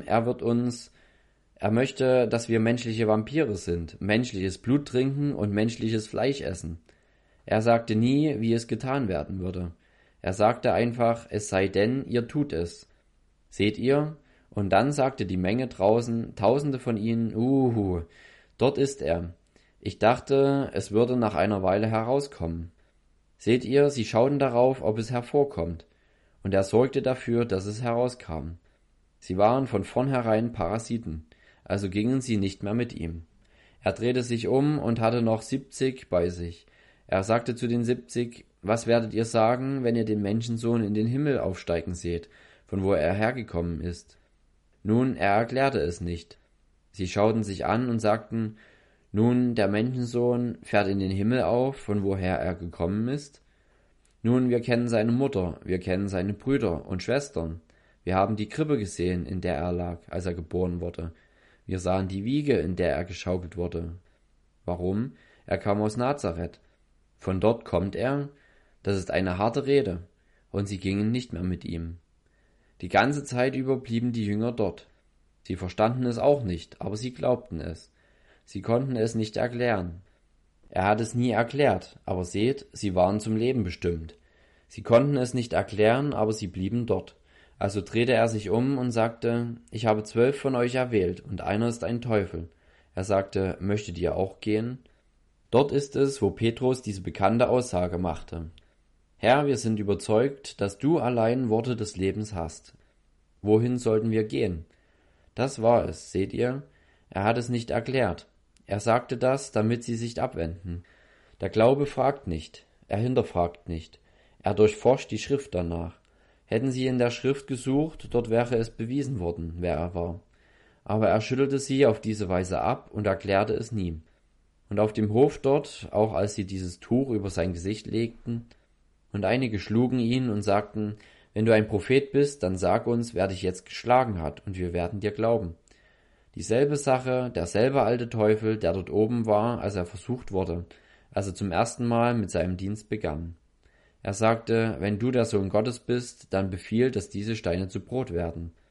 Er möchte, dass wir menschliche Vampire sind, menschliches Blut trinken und menschliches Fleisch essen. Er sagte nie, wie es getan werden würde. Er sagte einfach, es sei denn, ihr tut es. Seht ihr? Und dann sagte die Menge draußen, Tausende von ihnen, dort ist er. Ich dachte, es würde nach einer Weile herauskommen. Seht ihr, sie schauten darauf, ob es hervorkommt. Und er sorgte dafür, dass es herauskam. Sie waren von vornherein Parasiten, also gingen sie nicht mehr mit ihm. Er drehte sich um und hatte noch 70 bei sich. Er sagte zu den 70, was werdet ihr sagen, wenn ihr den Menschensohn in den Himmel aufsteigen seht, von wo er hergekommen ist? Nun, er erklärte es nicht. Sie schauten sich an und sagten, nun, der Menschensohn fährt in den Himmel auf, von woher er gekommen ist. Nun, wir kennen seine Mutter, wir kennen seine Brüder und Schwestern. Wir haben die Krippe gesehen, in der er lag, als er geboren wurde. Wir sahen die Wiege, in der er geschaukelt wurde. Warum? Er kam aus Nazareth. Von dort kommt er. Das ist eine harte Rede. Und sie gingen nicht mehr mit ihm. Die ganze Zeit über blieben die Jünger dort. Sie verstanden es auch nicht, aber sie glaubten es. Sie konnten es nicht erklären. Er hat es nie erklärt, aber seht, sie waren zum Leben bestimmt. Sie konnten es nicht erklären, aber sie blieben dort. Also drehte er sich um und sagte, ich habe 12 von euch erwählt, und einer ist ein Teufel. Er sagte, möchtet ihr auch gehen? Dort ist es, wo Petrus diese bekannte Aussage machte. Herr, wir sind überzeugt, dass du allein Worte des Lebens hast. Wohin sollten wir gehen? Das war es, seht ihr? Er hat es nicht erklärt. Er sagte das, damit sie sich abwenden. Der Glaube fragt nicht, er hinterfragt nicht. Er durchforscht die Schrift danach. Hätten sie in der Schrift gesucht, dort wäre es bewiesen worden, wer er war. Aber er schüttelte sie auf diese Weise ab und erklärte es nie. Und auf dem Hof dort, auch als sie dieses Tuch über sein Gesicht legten, und einige schlugen ihn und sagten, wenn du ein Prophet bist, dann sag uns, wer dich jetzt geschlagen hat, und wir werden dir glauben. Dieselbe Sache, derselbe alte Teufel, der dort oben war, als er versucht wurde, als er zum ersten Mal mit seinem Dienst begann. Er sagte, wenn du der Sohn Gottes bist, dann befiehl, dass diese Steine zu Brot werden.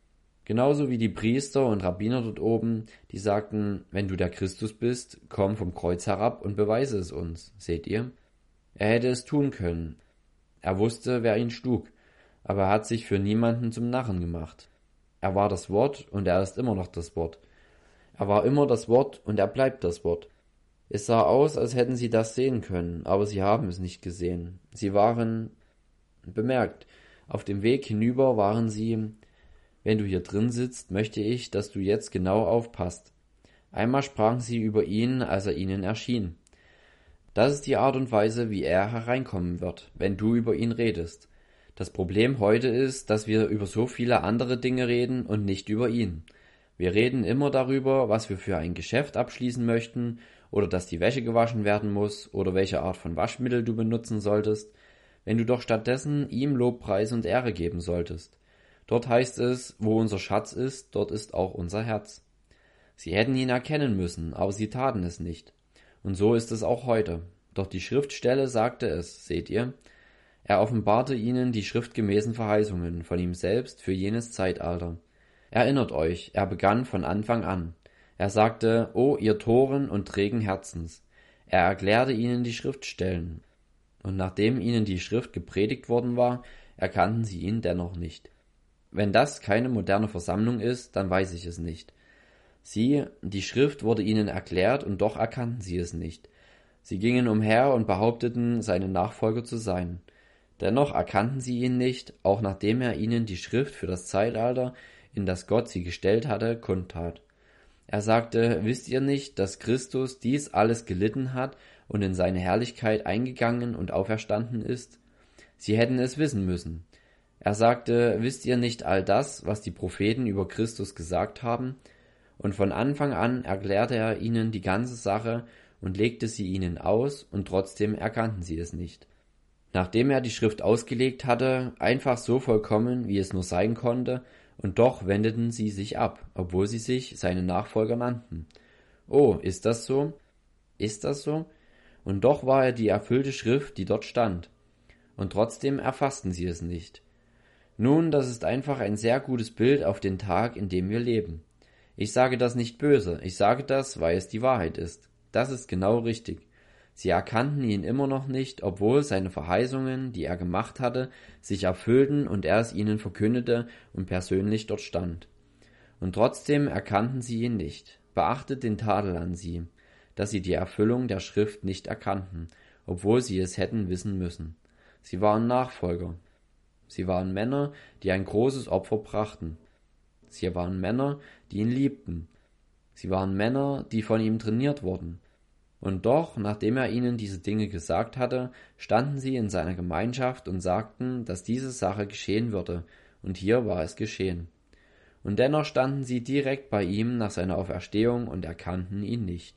Genauso wie die Priester und Rabbiner dort oben, die sagten, wenn du der Christus bist, komm vom Kreuz herab und beweise es uns. Seht ihr? Er hätte es tun können. Er wusste, wer ihn schlug, aber er hat sich für niemanden zum Narren gemacht. Er war das Wort und er ist immer noch das Wort. Er war immer das Wort und er bleibt das Wort. Es sah aus, als hätten sie das sehen können, aber sie haben es nicht gesehen. Sie waren bemerkt. Auf dem Weg hinüber waren sie: Wenn du hier drin sitzt, möchte ich, dass du jetzt genau aufpasst. Einmal sprachen sie über ihn, als er ihnen erschien. Das ist die Art und Weise, wie er hereinkommen wird, wenn du über ihn redest. Das Problem heute ist, dass wir über so viele andere Dinge reden und nicht über ihn. Wir reden immer darüber, was wir für ein Geschäft abschließen möchten oder dass die Wäsche gewaschen werden muss oder welche Art von Waschmittel du benutzen solltest, wenn du doch stattdessen ihm Lobpreis und Ehre geben solltest. Dort heißt es, wo unser Schatz ist, dort ist auch unser Herz. Sie hätten ihn erkennen müssen, aber sie taten es nicht. Und so ist es auch heute. Doch die Schriftstelle sagte es, seht ihr? Er offenbarte ihnen die schriftgemäßen Verheißungen von ihm selbst für jenes Zeitalter. Erinnert euch, er begann von Anfang an. Er sagte, O ihr Toren und trägen Herzens. Er erklärte ihnen die Schriftstellen. Und nachdem ihnen die Schrift gepredigt worden war, erkannten sie ihn dennoch nicht. Wenn das keine moderne Versammlung ist, dann weiß ich es nicht. Die Schrift wurde ihnen erklärt und doch erkannten sie es nicht. Sie gingen umher und behaupteten, seine Nachfolger zu sein. Dennoch erkannten sie ihn nicht, auch nachdem er ihnen die Schrift für das Zeitalter, in das Gott sie gestellt hatte, kundtat. Er sagte, wisst ihr nicht, dass Christus dies alles gelitten hat und in seine Herrlichkeit eingegangen und auferstanden ist? Sie hätten es wissen müssen. Er sagte, wisst ihr nicht all das, was die Propheten über Christus gesagt haben? Und von Anfang an erklärte er ihnen die ganze Sache und legte sie ihnen aus, und trotzdem erkannten sie es nicht. Nachdem er die Schrift ausgelegt hatte, einfach so vollkommen, wie es nur sein konnte, und doch wendeten sie sich ab, obwohl sie sich seine Nachfolger nannten. Oh, ist das so? Ist das so? Und doch war er die erfüllte Schrift, die dort stand. Und trotzdem erfassten sie es nicht. Nun, das ist einfach ein sehr gutes Bild auf den Tag, in dem wir leben. Ich sage das nicht böse, ich sage das, weil es die Wahrheit ist. Das ist genau richtig. Sie erkannten ihn immer noch nicht, obwohl seine Verheißungen, die er gemacht hatte, sich erfüllten und er es ihnen verkündete und persönlich dort stand. Und trotzdem erkannten sie ihn nicht. Beachtet den Tadel an sie, dass sie die Erfüllung der Schrift nicht erkannten, obwohl sie es hätten wissen müssen. Sie waren Nachfolger. Sie waren Männer, die ein großes Opfer brachten. Sie waren Männer, die ihn liebten. Sie waren Männer, die von ihm trainiert wurden. Und doch, nachdem er ihnen diese Dinge gesagt hatte, standen sie in seiner Gemeinschaft und sagten, dass diese Sache geschehen würde, und hier war es geschehen. Und dennoch standen sie direkt bei ihm nach seiner Auferstehung und erkannten ihn nicht.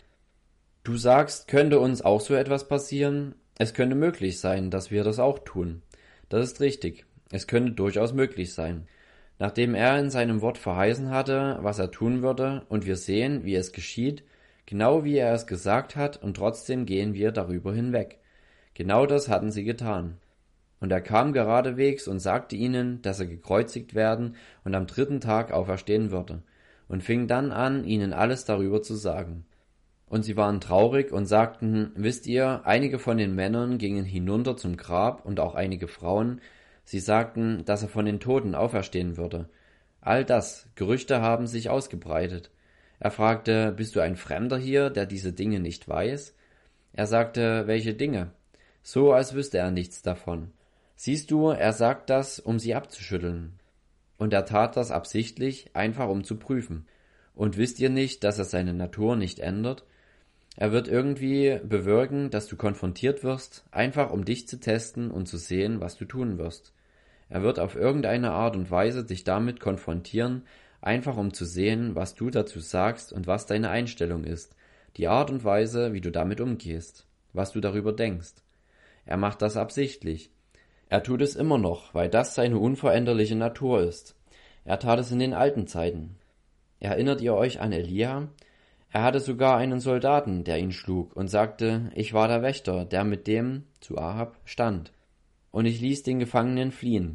Du sagst, könnte uns auch so etwas passieren? Es könnte möglich sein, dass wir das auch tun. Das ist richtig. Es könnte durchaus möglich sein. Nachdem er in seinem Wort verheißen hatte, was er tun würde, und wir sehen, wie es geschieht, genau wie er es gesagt hat, und trotzdem gehen wir darüber hinweg. Genau das hatten sie getan. Und er kam geradewegs und sagte ihnen, dass er gekreuzigt werden und am 3. Tag auferstehen würde, und fing dann an, ihnen alles darüber zu sagen. Und sie waren traurig und sagten, wisst ihr, einige von den Männern gingen hinunter zum Grab und auch einige Frauen. Sie sagten, dass er von den Toten auferstehen würde. All das, Gerüchte haben sich ausgebreitet. Er fragte, bist du ein Fremder hier, der diese Dinge nicht weiß? Er sagte, welche Dinge? So, als wüsste er nichts davon. Siehst du, er sagt das, um sie abzuschütteln. Und er tat das absichtlich, einfach um zu prüfen. Und wisst ihr nicht, dass er seine Natur nicht ändert? Er wird irgendwie bewirken, dass du konfrontiert wirst, einfach um dich zu testen und zu sehen, was du tun wirst. Er wird auf irgendeine Art und Weise dich damit konfrontieren, einfach um zu sehen, was du dazu sagst und was deine Einstellung ist, die Art und Weise, wie du damit umgehst, was du darüber denkst. Er macht das absichtlich. Er tut es immer noch, weil das seine unveränderliche Natur ist. Er tat es in den alten Zeiten. Erinnert ihr euch an Elia? Er hatte sogar einen Soldaten, der ihn schlug und sagte, ich war der Wächter, der mit dem, zu Ahab, stand. Und ich ließ den Gefangenen fliehen.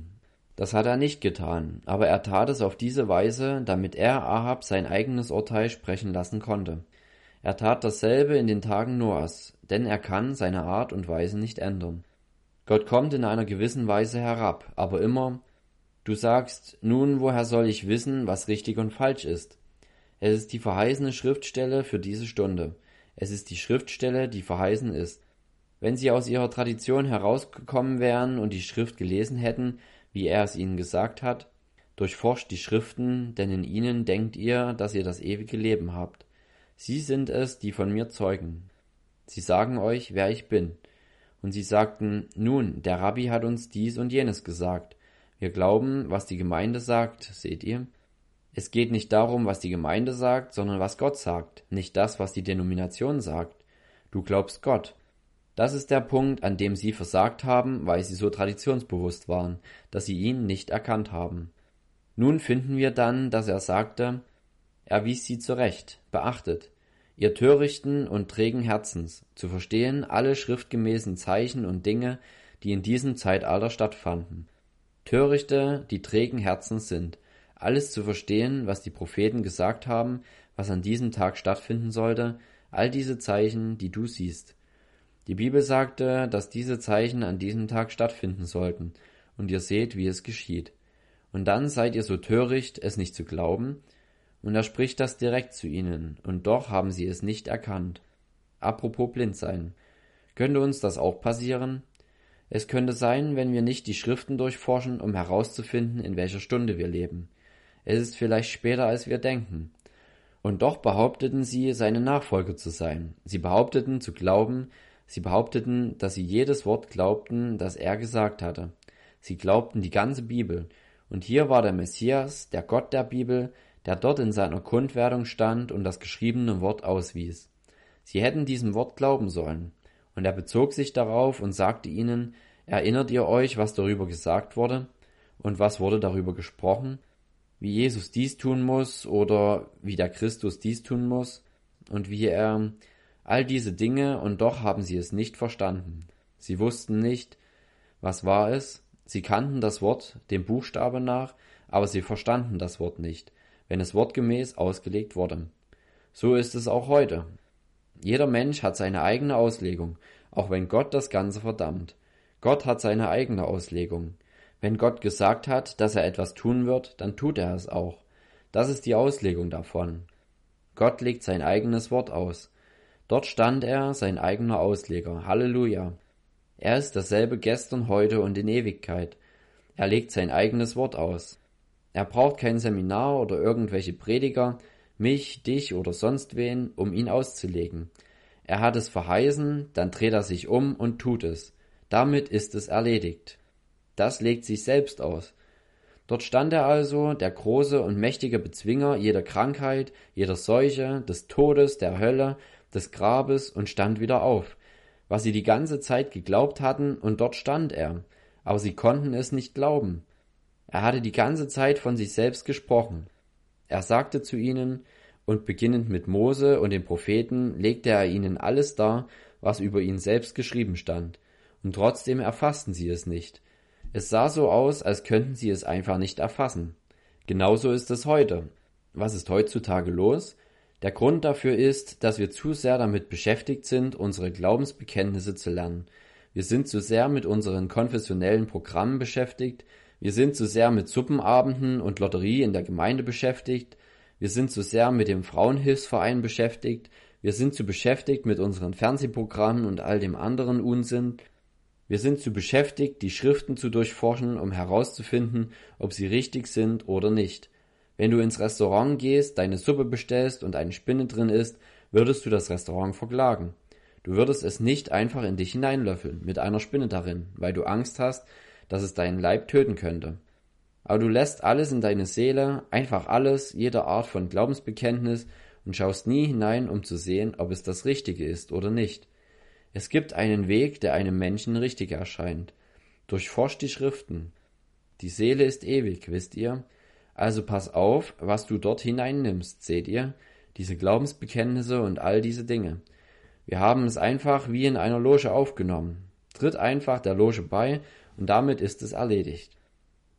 Das hat er nicht getan, aber er tat es auf diese Weise, damit er Ahab sein eigenes Urteil sprechen lassen konnte. Er tat dasselbe in den Tagen Noahs, denn er kann seine Art und Weise nicht ändern. Gott kommt in einer gewissen Weise herab, aber immer: Du sagst, nun, woher soll ich wissen, was richtig und falsch ist? Es ist die verheißene Schriftstelle für diese Stunde. Es ist die Schriftstelle, die verheißen ist. Wenn sie aus ihrer Tradition herausgekommen wären und die Schrift gelesen hätten, wie er es ihnen gesagt hat: Durchforscht die Schriften, denn in ihnen denkt ihr, dass ihr das ewige Leben habt. Sie sind es, die von mir zeugen. Sie sagen euch, wer ich bin. Und sie sagten: Nun, der Rabbi hat uns dies und jenes gesagt. Wir glauben, was die Gemeinde sagt, seht ihr? Es geht nicht darum, was die Gemeinde sagt, sondern was Gott sagt, nicht das, was die Denomination sagt. Du glaubst Gott. Das ist der Punkt, an dem sie versagt haben, weil sie so traditionsbewusst waren, dass sie ihn nicht erkannt haben. Nun finden wir dann, dass er sagte: Er wies sie zurecht, beachtet, ihr törichten und trägen Herzens, zu verstehen alle schriftgemäßen Zeichen und Dinge, die in diesem Zeitalter stattfanden. Törichte, die trägen Herzens sind, alles zu verstehen, was die Propheten gesagt haben, was an diesem Tag stattfinden sollte, all diese Zeichen, die du siehst. Die Bibel sagte, dass diese Zeichen an diesem Tag stattfinden sollten, und ihr seht, wie es geschieht. Und dann seid ihr so töricht, es nicht zu glauben? Und er spricht das direkt zu ihnen, und doch haben sie es nicht erkannt. Apropos blind sein. Könnte uns das auch passieren? Es könnte sein, wenn wir nicht die Schriften durchforschen, um herauszufinden, in welcher Stunde wir leben. Es ist vielleicht später, als wir denken. Und doch behaupteten sie, seine Nachfolger zu sein. Sie behaupteten zu glauben, sie behaupteten, dass sie jedes Wort glaubten, das er gesagt hatte. Sie glaubten die ganze Bibel. Und hier war der Messias, der Gott der Bibel, der dort in seiner Kundwerdung stand und das geschriebene Wort auswies. Sie hätten diesem Wort glauben sollen. Und er bezog sich darauf und sagte ihnen: Erinnert ihr euch, was darüber gesagt wurde? Und was wurde darüber gesprochen? Wie Jesus dies tun muss oder wie der Christus dies tun muss und wie er all diese Dinge, und doch haben sie es nicht verstanden. Sie wussten nicht, was war es. Sie kannten das Wort dem Buchstabe nach, aber sie verstanden das Wort nicht, wenn es wortgemäß ausgelegt wurde. So ist es auch heute. Jeder Mensch hat seine eigene Auslegung, auch wenn Gott das Ganze verdammt. Gott hat seine eigene Auslegung. Wenn Gott gesagt hat, dass er etwas tun wird, dann tut er es auch. Das ist die Auslegung davon. Gott legt sein eigenes Wort aus. Dort stand er, sein eigener Ausleger. Halleluja. Er ist dasselbe gestern, heute und in Ewigkeit. Er legt sein eigenes Wort aus. Er braucht kein Seminar oder irgendwelche Prediger, mich, dich oder sonst wen, um ihn auszulegen. Er hat es verheißen, dann dreht er sich um und tut es. Damit ist es erledigt. Das legt sich selbst aus. Dort stand er also, der große und mächtige Bezwinger jeder Krankheit, jeder Seuche, des Todes, der Hölle, des Grabes, und stand wieder auf, was sie die ganze Zeit geglaubt hatten, und dort stand er, aber sie konnten es nicht glauben. Er hatte die ganze Zeit von sich selbst gesprochen. Er sagte zu ihnen, und beginnend mit Mose und den Propheten legte er ihnen alles dar, was über ihn selbst geschrieben stand, und trotzdem erfassten sie es nicht. Es sah so aus, als könnten sie es einfach nicht erfassen. Genauso ist es heute. Was ist heutzutage los? Der Grund dafür ist, dass wir zu sehr damit beschäftigt sind, unsere Glaubensbekenntnisse zu lernen. Wir sind zu sehr mit unseren konfessionellen Programmen beschäftigt, wir sind zu sehr mit Suppenabenden und Lotterie in der Gemeinde beschäftigt, wir sind zu sehr mit dem Frauenhilfsverein beschäftigt, wir sind zu beschäftigt mit unseren Fernsehprogrammen und all dem anderen Unsinn. Wir sind zu beschäftigt, die Schriften zu durchforschen, um herauszufinden, ob sie richtig sind oder nicht. Wenn du ins Restaurant gehst, deine Suppe bestellst und eine Spinne drin ist, würdest du das Restaurant verklagen. Du würdest es nicht einfach in dich hineinlöffeln, mit einer Spinne darin, weil du Angst hast, dass es deinen Leib töten könnte. Aber du lässt alles in deine Seele, einfach alles, jede Art von Glaubensbekenntnis, und schaust nie hinein, um zu sehen, ob es das Richtige ist oder nicht. Es gibt einen Weg, der einem Menschen richtig erscheint. Durchforscht die Schriften. Die Seele ist ewig, wisst ihr? Also pass auf, was du dort hineinnimmst, seht ihr? Diese Glaubensbekenntnisse und all diese Dinge. Wir haben es einfach wie in einer Loge aufgenommen. Tritt einfach der Loge bei und damit ist es erledigt.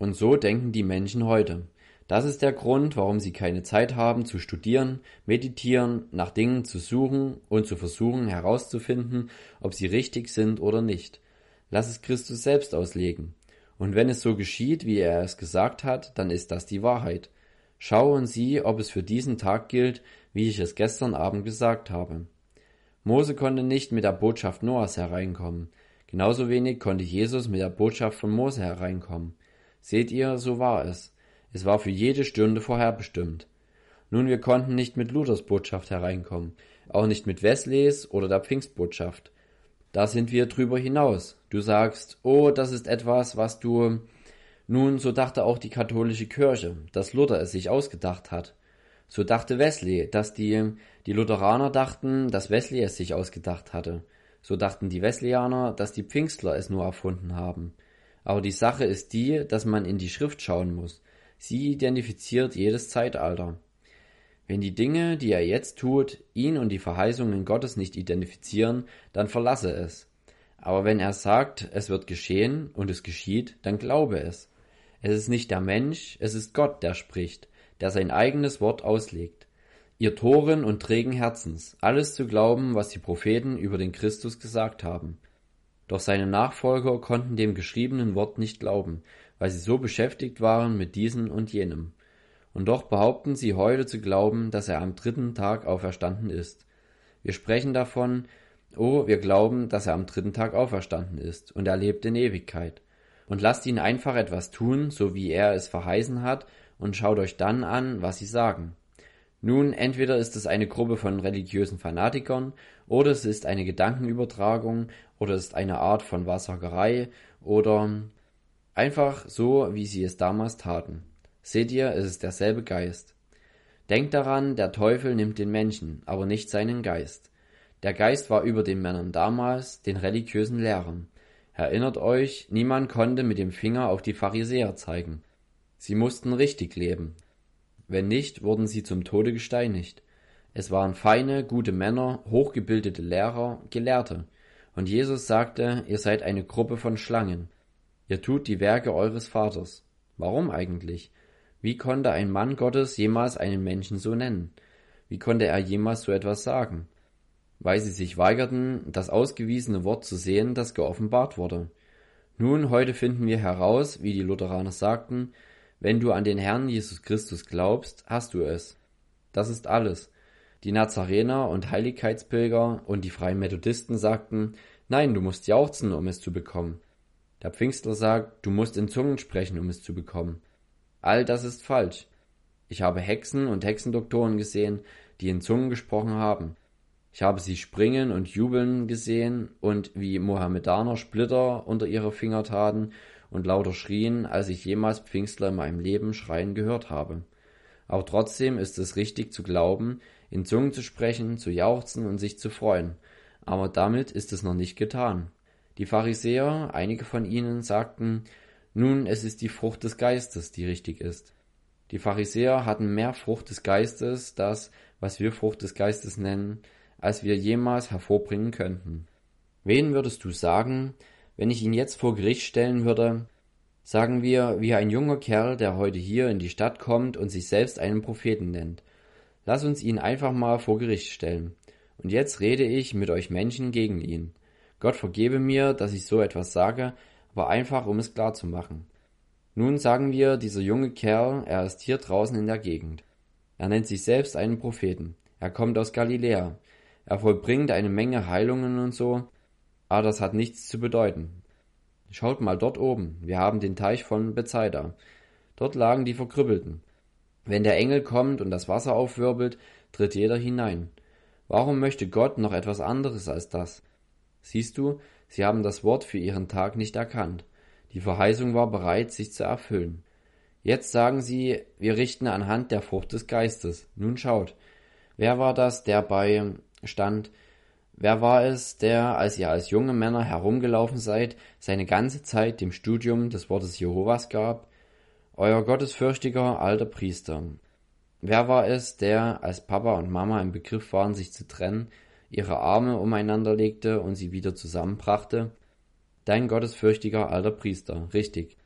Und so denken die Menschen heute. Das ist der Grund, warum sie keine Zeit haben zu studieren, meditieren, nach Dingen zu suchen und zu versuchen herauszufinden, ob sie richtig sind oder nicht. Lass es Christus selbst auslegen. Und wenn es so geschieht, wie er es gesagt hat, dann ist das die Wahrheit. Schau und sieh, ob es für diesen Tag gilt, wie ich es gestern Abend gesagt habe. Mose konnte nicht mit der Botschaft Noahs hereinkommen. Genauso wenig konnte Jesus mit der Botschaft von Mose hereinkommen. Seht ihr, so war es. Es war für jede Stunde vorherbestimmt. Nun, wir konnten nicht mit Luthers Botschaft hereinkommen, auch nicht mit Wesleys oder der Pfingstbotschaft. Da sind wir drüber hinaus. Du sagst, oh, das ist etwas, was du... Nun, so dachte auch die katholische Kirche, dass Luther es sich ausgedacht hat. So dachte Wesley, dass die Lutheraner dachten, dass Wesley es sich ausgedacht hatte. So dachten die Wesleyaner, dass die Pfingstler es nur erfunden haben. Aber die Sache ist die, dass man in die Schrift schauen muss. Sie identifiziert jedes Zeitalter. Wenn die Dinge, die er jetzt tut, ihn und die Verheißungen Gottes nicht identifizieren, dann verlasse es. Aber wenn er sagt, es wird geschehen und es geschieht, dann glaube es. Es ist nicht der Mensch, es ist Gott, der spricht, der sein eigenes Wort auslegt. Ihr Toren und trägen Herzens, alles zu glauben, was die Propheten über den Christus gesagt haben. Doch seine Nachfolger konnten dem geschriebenen Wort nicht glauben, weil sie so beschäftigt waren mit diesem und jenem. Und doch behaupten sie heute zu glauben, dass er am 3. Tag auferstanden ist. Wir sprechen davon, oh, wir glauben, dass er am 3. Tag auferstanden ist und er lebt in Ewigkeit. Und lasst ihn einfach etwas tun, so wie er es verheißen hat, und schaut euch dann an, was sie sagen. Nun, entweder ist es eine Gruppe von religiösen Fanatikern, oder es ist eine Gedankenübertragung, oder es ist eine Art von Wahrsagerei, oder einfach so, wie sie es damals taten. Seht ihr, es ist derselbe Geist. Denkt daran, der Teufel nimmt den Menschen, aber nicht seinen Geist. Der Geist war über den Männern damals, den religiösen Lehrern. Erinnert euch, niemand konnte mit dem Finger auf die Pharisäer zeigen. Sie mussten richtig leben. Wenn nicht, wurden sie zum Tode gesteinigt. Es waren feine, gute Männer, hochgebildete Lehrer, Gelehrte. Und Jesus sagte, ihr seid eine Gruppe von Schlangen. Ihr tut die Werke eures Vaters. Warum eigentlich? Wie konnte ein Mann Gottes jemals einen Menschen so nennen? Wie konnte er jemals so etwas sagen? Weil sie sich weigerten, das ausgewiesene Wort zu sehen, das geoffenbart wurde. Nun, heute finden wir heraus, wie die Lutheraner sagten, wenn du an den Herrn Jesus Christus glaubst, hast du es. Das ist alles. Die Nazarener und Heiligkeitspilger und die Freien Methodisten sagten, nein, du musst jauchzen, um es zu bekommen. Der Pfingstler sagt, du musst in Zungen sprechen, um es zu bekommen. All das ist falsch. Ich habe Hexen und Hexendoktoren gesehen, die in Zungen gesprochen haben. Ich habe sie springen und jubeln gesehen und wie Mohammedaner Splitter unter ihre Finger taten und lauter schrien, als ich jemals Pfingstler in meinem Leben schreien gehört habe. Aber trotzdem ist es richtig zu glauben, in Zungen zu sprechen, zu jauchzen und sich zu freuen. Aber damit ist es noch nicht getan. Die Pharisäer, einige von ihnen, sagten, nun, es ist die Frucht des Geistes, die richtig ist. Die Pharisäer hatten mehr Frucht des Geistes, das, was wir Frucht des Geistes nennen, als wir jemals hervorbringen könnten. Wen würdest du sagen, wenn ich ihn jetzt vor Gericht stellen würde? Sagen wir, wie ein junger Kerl, der heute hier in die Stadt kommt und sich selbst einen Propheten nennt. Lass uns ihn einfach mal vor Gericht stellen. Und jetzt rede ich mit euch Menschen gegen ihn. Gott vergebe mir, dass ich so etwas sage, aber einfach, um es klar zu machen. Nun sagen wir, dieser junge Kerl, er ist hier draußen in der Gegend. Er nennt sich selbst einen Propheten. Er kommt aus Galiläa. Er vollbringt eine Menge Heilungen und so, aber das hat nichts zu bedeuten. Schaut mal dort oben, wir haben den Teich von Bethsaida. Dort lagen die Verkrüppelten. Wenn der Engel kommt und das Wasser aufwirbelt, tritt jeder hinein. Warum möchte Gott noch etwas anderes als das? Siehst du, sie haben das Wort für ihren Tag nicht erkannt. Die Verheißung war bereit, sich zu erfüllen. Jetzt sagen sie, wir richten anhand der Frucht des Geistes. Nun schaut, wer war das, der bei stand? Wer war es, der, als ihr als junge Männer herumgelaufen seid, seine ganze Zeit dem Studium des Wortes Jehovas gab? Euer gottesfürchtiger alter Priester. Wer war es, der, als Papa und Mama im Begriff waren, sich zu trennen, ihre Arme umeinander legte und sie wieder zusammenbrachte? Dein gottesfürchtiger alter Priester, richtig.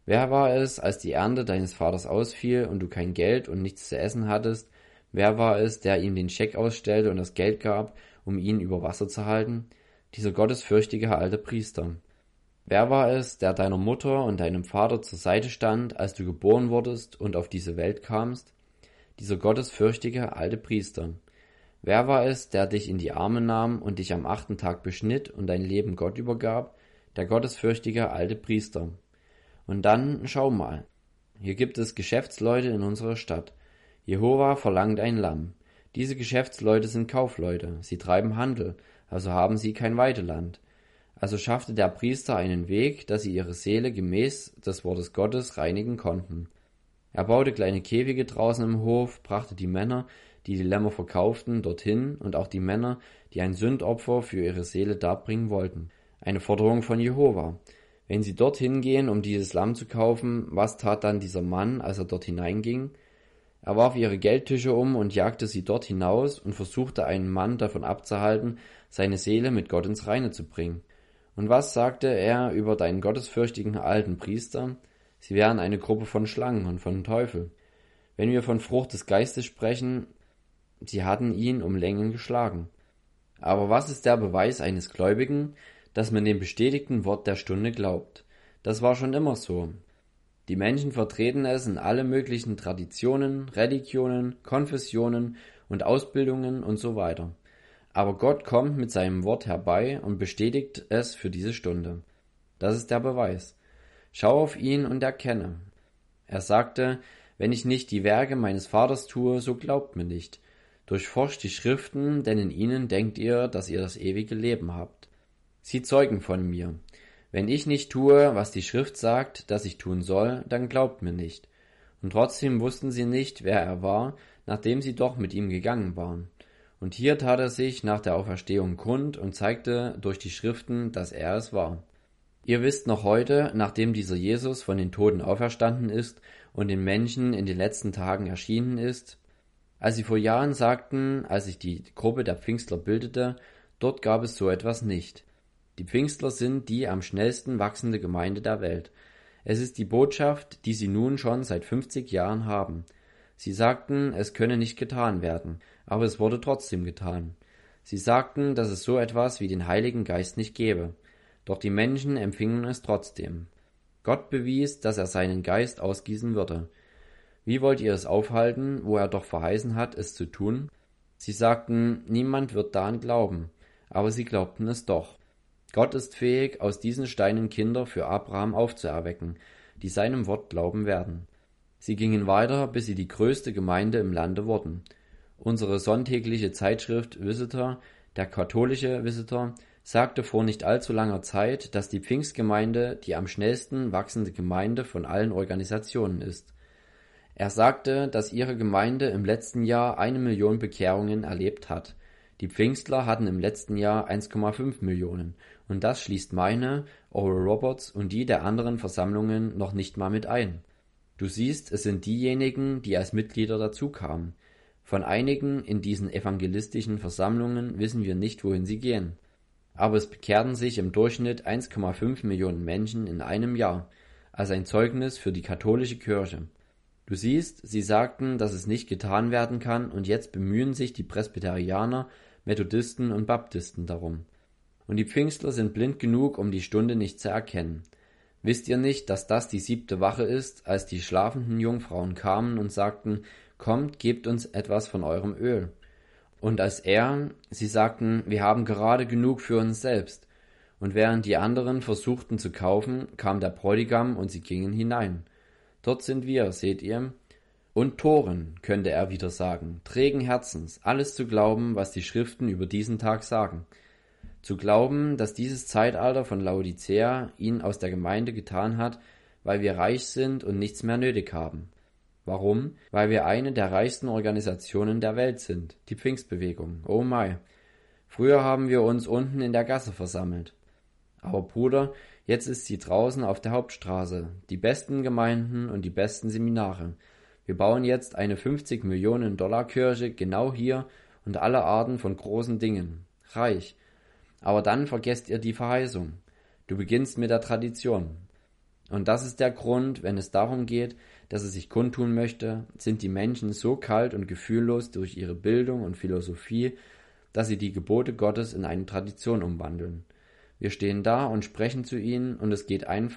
Wer war es, als die Ernte deines Vaters ausfiel und du kein Geld und nichts zu essen hattest? Wer war es, der ihm den Scheck ausstellte und das Geld gab, um ihn über Wasser zu halten? Dieser gottesfürchtige alte Priester. Wer war es, der deiner Mutter und deinem Vater zur Seite stand, als du geboren wurdest und auf diese Welt kamst? Dieser gottesfürchtige alte Priester. Wer war es, der dich in die Arme nahm und dich am 8. Tag beschnitt und dein Leben Gott übergab? Der gottesfürchtige alte Priester. Und dann schau mal. Hier gibt es Geschäftsleute in unserer Stadt. Jehova verlangt ein Lamm. Diese Geschäftsleute sind Kaufleute. Sie treiben Handel, also haben sie kein Weideland. Also schaffte der Priester einen Weg, dass sie ihre Seele gemäß des Wortes Gottes reinigen konnten. Er baute kleine Käfige draußen im Hof, brachte die Männer, die die Lämmer verkauften, dorthin und auch die Männer, die ein Sündopfer für ihre Seele darbringen wollten. Eine Forderung von Jehova. Wenn sie dorthin gehen, um dieses Lamm zu kaufen, was tat dann dieser Mann, als er dort hineinging? Er warf ihre Geldtische um und jagte sie dort hinaus und versuchte einen Mann davon abzuhalten, seine Seele mit Gott ins Reine zu bringen. Und was sagte er über deinen gottesfürchtigen alten Priester? Sie wären eine Gruppe von Schlangen und von Teufel. Wenn wir von Frucht des Geistes sprechen, sie hatten ihn um Längen geschlagen. Aber was ist der Beweis eines Gläubigen, dass man dem bestätigten Wort der Stunde glaubt? Das war schon immer so. Die Menschen vertreten es in alle möglichen Traditionen, Religionen, Konfessionen und Ausbildungen und so weiter. Aber Gott kommt mit seinem Wort herbei und bestätigt es für diese Stunde. Das ist der Beweis. Schau auf ihn und erkenne. Er sagte, wenn ich nicht die Werke meines Vaters tue, so glaubt mir nicht. Durchforscht die Schriften, denn in ihnen denkt ihr, dass ihr das ewige Leben habt. Sie zeugen von mir. Wenn ich nicht tue, was die Schrift sagt, dass ich tun soll, dann glaubt mir nicht. Und trotzdem wussten sie nicht, wer er war, nachdem sie doch mit ihm gegangen waren. Und hier tat er sich nach der Auferstehung kund und zeigte durch die Schriften, dass er es war. Ihr wisst noch heute, nachdem dieser Jesus von den Toten auferstanden ist und den Menschen in den letzten Tagen erschienen ist, als sie vor Jahren sagten, als sich die Gruppe der Pfingstler bildete, dort gab es so etwas nicht. Die Pfingstler sind die am schnellsten wachsende Gemeinde der Welt. Es ist die Botschaft, die sie nun schon seit 50 Jahren haben. Sie sagten, es könne nicht getan werden, aber es wurde trotzdem getan. Sie sagten, dass es so etwas wie den Heiligen Geist nicht gebe. Doch die Menschen empfingen es trotzdem. Gott bewies, dass er seinen Geist ausgießen würde. Wie wollt ihr es aufhalten, wo er doch verheißen hat, es zu tun? Sie sagten, niemand wird daran glauben, aber sie glaubten es doch. Gott ist fähig, aus diesen Steinen Kinder für Abraham aufzuerwecken, die seinem Wort glauben werden. Sie gingen weiter, bis sie die größte Gemeinde im Lande wurden. Unsere sonntägliche Zeitschrift Visitor, der katholische Visitor, sagte vor nicht allzu langer Zeit, dass die Pfingstgemeinde die am schnellsten wachsende Gemeinde von allen Organisationen ist. Er sagte, dass ihre Gemeinde im letzten Jahr 1 Million Bekehrungen erlebt hat. Die Pfingstler hatten im letzten Jahr 1,5 Millionen und das schließt meine, Oral Roberts und die der anderen Versammlungen noch nicht mal mit ein. Du siehst, es sind diejenigen, die als Mitglieder dazukamen. Von einigen in diesen evangelistischen Versammlungen wissen wir nicht, wohin sie gehen. Aber es bekehrten sich im Durchschnitt 1,5 Millionen Menschen in einem Jahr, als ein Zeugnis für die katholische Kirche. Du siehst, sie sagten, dass es nicht getan werden kann und jetzt bemühen sich die Presbyterianer, Methodisten und Baptisten darum. Und die Pfingstler sind blind genug, um die Stunde nicht zu erkennen. Wisst ihr nicht, dass das die 7. Wache ist, als die schlafenden Jungfrauen kamen und sagten, kommt, gebt uns etwas von eurem Öl. Und sie sagten, wir haben gerade genug für uns selbst. Und während die anderen versuchten zu kaufen, kam der Bräutigam und sie gingen hinein. Dort sind wir, seht ihr. Und Toren, könnte er wieder sagen, trägen Herzens, alles zu glauben, was die Schriften über diesen Tag sagen. Zu glauben, dass dieses Zeitalter von Laodicea ihn aus der Gemeinde getan hat, weil wir reich sind und nichts mehr nötig haben. Warum? Weil wir eine der reichsten Organisationen der Welt sind, die Pfingstbewegung. Oh my. Früher haben wir uns unten in der Gasse versammelt. Aber Bruder, jetzt ist sie draußen auf der Hauptstraße, die besten Gemeinden und die besten Seminare. Wir bauen jetzt eine 50 Millionen Dollar Kirche genau hier und alle Arten von großen Dingen. Reich. Aber dann vergesst ihr die Verheißung. Du beginnst mit der Tradition. Und das ist der Grund, wenn es darum geht, dass es sich kundtun möchte, sind die Menschen so kalt und gefühllos durch ihre Bildung und Philosophie, dass sie die Gebote Gottes in eine Tradition umwandeln. Wir stehen da und sprechen zu ihnen und es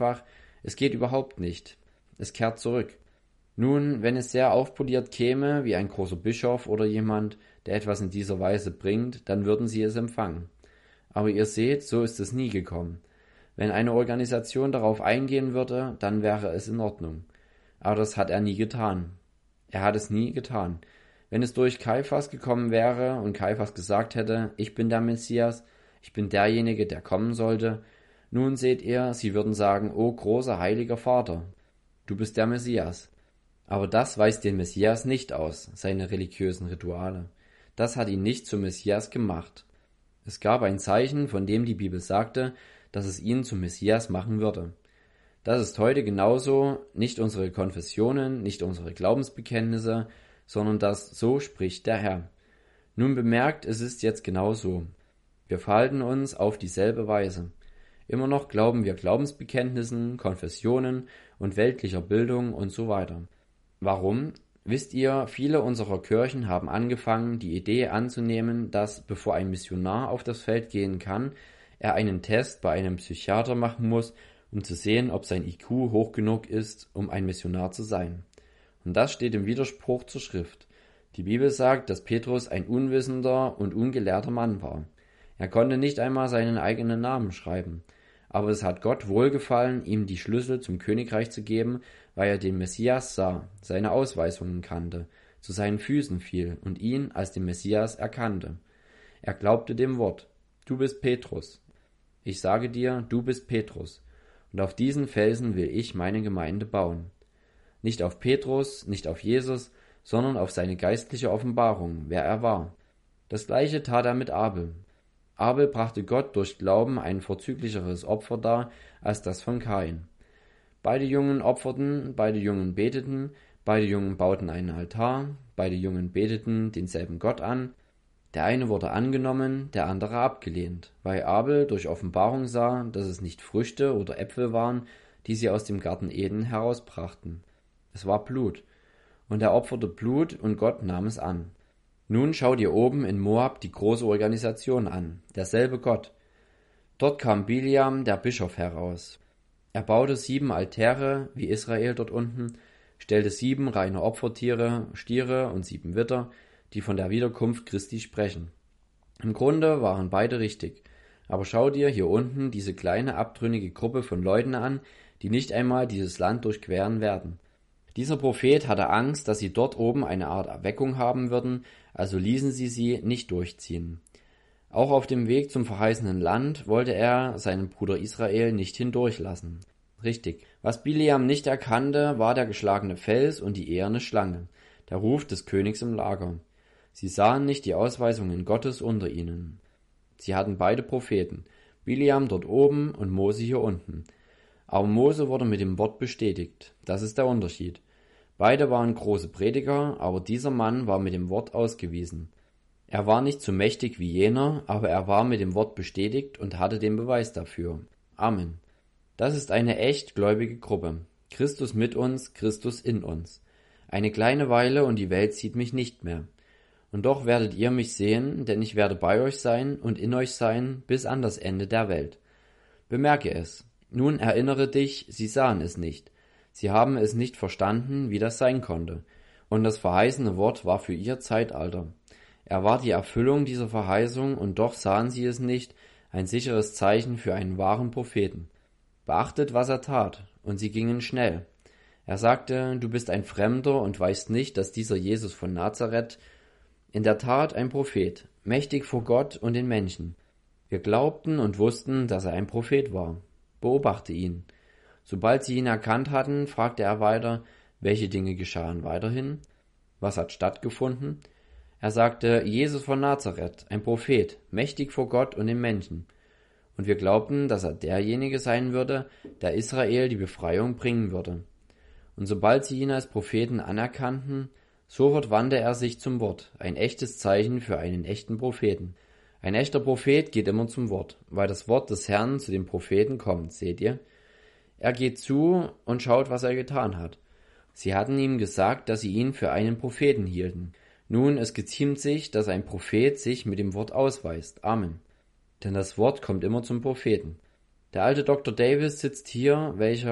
geht überhaupt nicht. Es kehrt zurück. Nun, wenn es sehr aufpoliert käme, wie ein großer Bischof oder jemand, der etwas in dieser Weise bringt, dann würden sie es empfangen. Aber ihr seht, so ist es nie gekommen. Wenn eine Organisation darauf eingehen würde, dann wäre es in Ordnung. Aber das hat er nie getan. Er hat es nie getan. Wenn es durch Kaiphas gekommen wäre und Kaiphas gesagt hätte, ich bin der Messias, ich bin derjenige, der kommen sollte, nun seht ihr, sie würden sagen, o großer heiliger Vater, du bist der Messias. Aber das weist den Messias nicht aus, seine religiösen Rituale. Das hat ihn nicht zum Messias gemacht. Es gab ein Zeichen, von dem die Bibel sagte, dass es ihn zum Messias machen würde. Das ist heute genauso, nicht unsere Konfessionen, nicht unsere Glaubensbekenntnisse, sondern das so spricht der Herr. Nun bemerkt, es ist jetzt genauso. Wir verhalten uns auf dieselbe Weise. Immer noch glauben wir Glaubensbekenntnissen, Konfessionen und weltlicher Bildung und so weiter. Warum? Wisst ihr, viele unserer Kirchen haben angefangen, die Idee anzunehmen, dass, bevor ein Missionar auf das Feld gehen kann, er einen Test bei einem Psychiater machen muss, um zu sehen, ob sein IQ hoch genug ist, um ein Missionar zu sein. Und das steht im Widerspruch zur Schrift. Die Bibel sagt, dass Petrus ein unwissender und ungelehrter Mann war. Er konnte nicht einmal seinen eigenen Namen schreiben. Aber es hat Gott wohlgefallen, ihm die Schlüssel zum Königreich zu geben, weil er den Messias sah, seine Ausweisungen kannte, zu seinen Füßen fiel und ihn als den Messias erkannte. Er glaubte dem Wort. Du bist Petrus. Ich sage dir, du bist Petrus. Und auf diesen Felsen will ich meine Gemeinde bauen. Nicht auf Petrus, nicht auf Jesus, sondern auf seine geistliche Offenbarung, wer er war. Das gleiche tat er mit Abel. Abel brachte Gott durch Glauben ein vorzüglicheres Opfer dar als das von Kain. Beide Jungen opferten, beide Jungen beteten, beide Jungen bauten einen Altar, beide Jungen beteten denselben Gott an. Der eine wurde angenommen, der andere abgelehnt, weil Abel durch Offenbarung sah, dass es nicht Früchte oder Äpfel waren, die sie aus dem Garten Eden herausbrachten. Es war Blut. Und er opferte Blut und Gott nahm es an. Nun schau dir oben in Moab die große Organisation an, derselbe Gott. Dort kam Biliam, der Bischof, heraus. Er baute 7 Altäre, wie Israel dort unten, stellte 7 reine Opfertiere, Stiere und 7 Widder, die von der Wiederkunft Christi sprechen. Im Grunde waren beide richtig, aber schau dir hier unten diese kleine abtrünnige Gruppe von Leuten an, die nicht einmal dieses Land durchqueren werden. Dieser Prophet hatte Angst, dass sie dort oben eine Art Erweckung haben würden, also ließen sie nicht durchziehen. Auch auf dem Weg zum verheißenen Land wollte er seinen Bruder Israel nicht hindurchlassen. Richtig. Was Biliam nicht erkannte, war der geschlagene Fels und die eherne Schlange, der Ruf des Königs im Lager. Sie sahen nicht die Ausweisungen Gottes unter ihnen. Sie hatten beide Propheten, Biliam dort oben und Mose hier unten. Aber Mose wurde mit dem Wort bestätigt. Das ist der Unterschied. Beide waren große Prediger, aber dieser Mann war mit dem Wort ausgewiesen. Er war nicht so mächtig wie jener, aber er war mit dem Wort bestätigt und hatte den Beweis dafür. Amen. Das ist eine echt gläubige Gruppe. Christus mit uns, Christus in uns. Eine kleine Weile und die Welt sieht mich nicht mehr. Und doch werdet ihr mich sehen, denn ich werde bei euch sein und in euch sein bis an das Ende der Welt. Bemerke es. Nun erinnere dich, sie sahen es nicht. Sie haben es nicht verstanden, wie das sein konnte. Und das verheißene Wort war für ihr Zeitalter. Er war die Erfüllung dieser Verheißung, und doch sahen sie es nicht, ein sicheres Zeichen für einen wahren Propheten. Beachtet, was er tat, und sie gingen schnell. Er sagte, du bist ein Fremder und weißt nicht, dass dieser Jesus von Nazareth in der Tat ein Prophet, mächtig vor Gott und den Menschen. Wir glaubten und wussten, dass er ein Prophet war. Beobachte ihn. Sobald sie ihn erkannt hatten, fragte er weiter, welche Dinge geschahen weiterhin? Was hat stattgefunden? Er sagte, Jesus von Nazareth, ein Prophet, mächtig vor Gott und den Menschen. Und wir glaubten, dass er derjenige sein würde, der Israel die Befreiung bringen würde. Und sobald sie ihn als Propheten anerkannten, sofort wandte er sich zum Wort, ein echtes Zeichen für einen echten Propheten. Ein echter Prophet geht immer zum Wort, weil das Wort des Herrn zu den Propheten kommt, seht ihr? Er geht zu und schaut, was er getan hat. Sie hatten ihm gesagt, dass sie ihn für einen Propheten hielten. Nun, es geziemt sich, dass ein Prophet sich mit dem Wort ausweist. Amen. Denn das Wort kommt immer zum Propheten. Der alte Dr. Davis sitzt hier,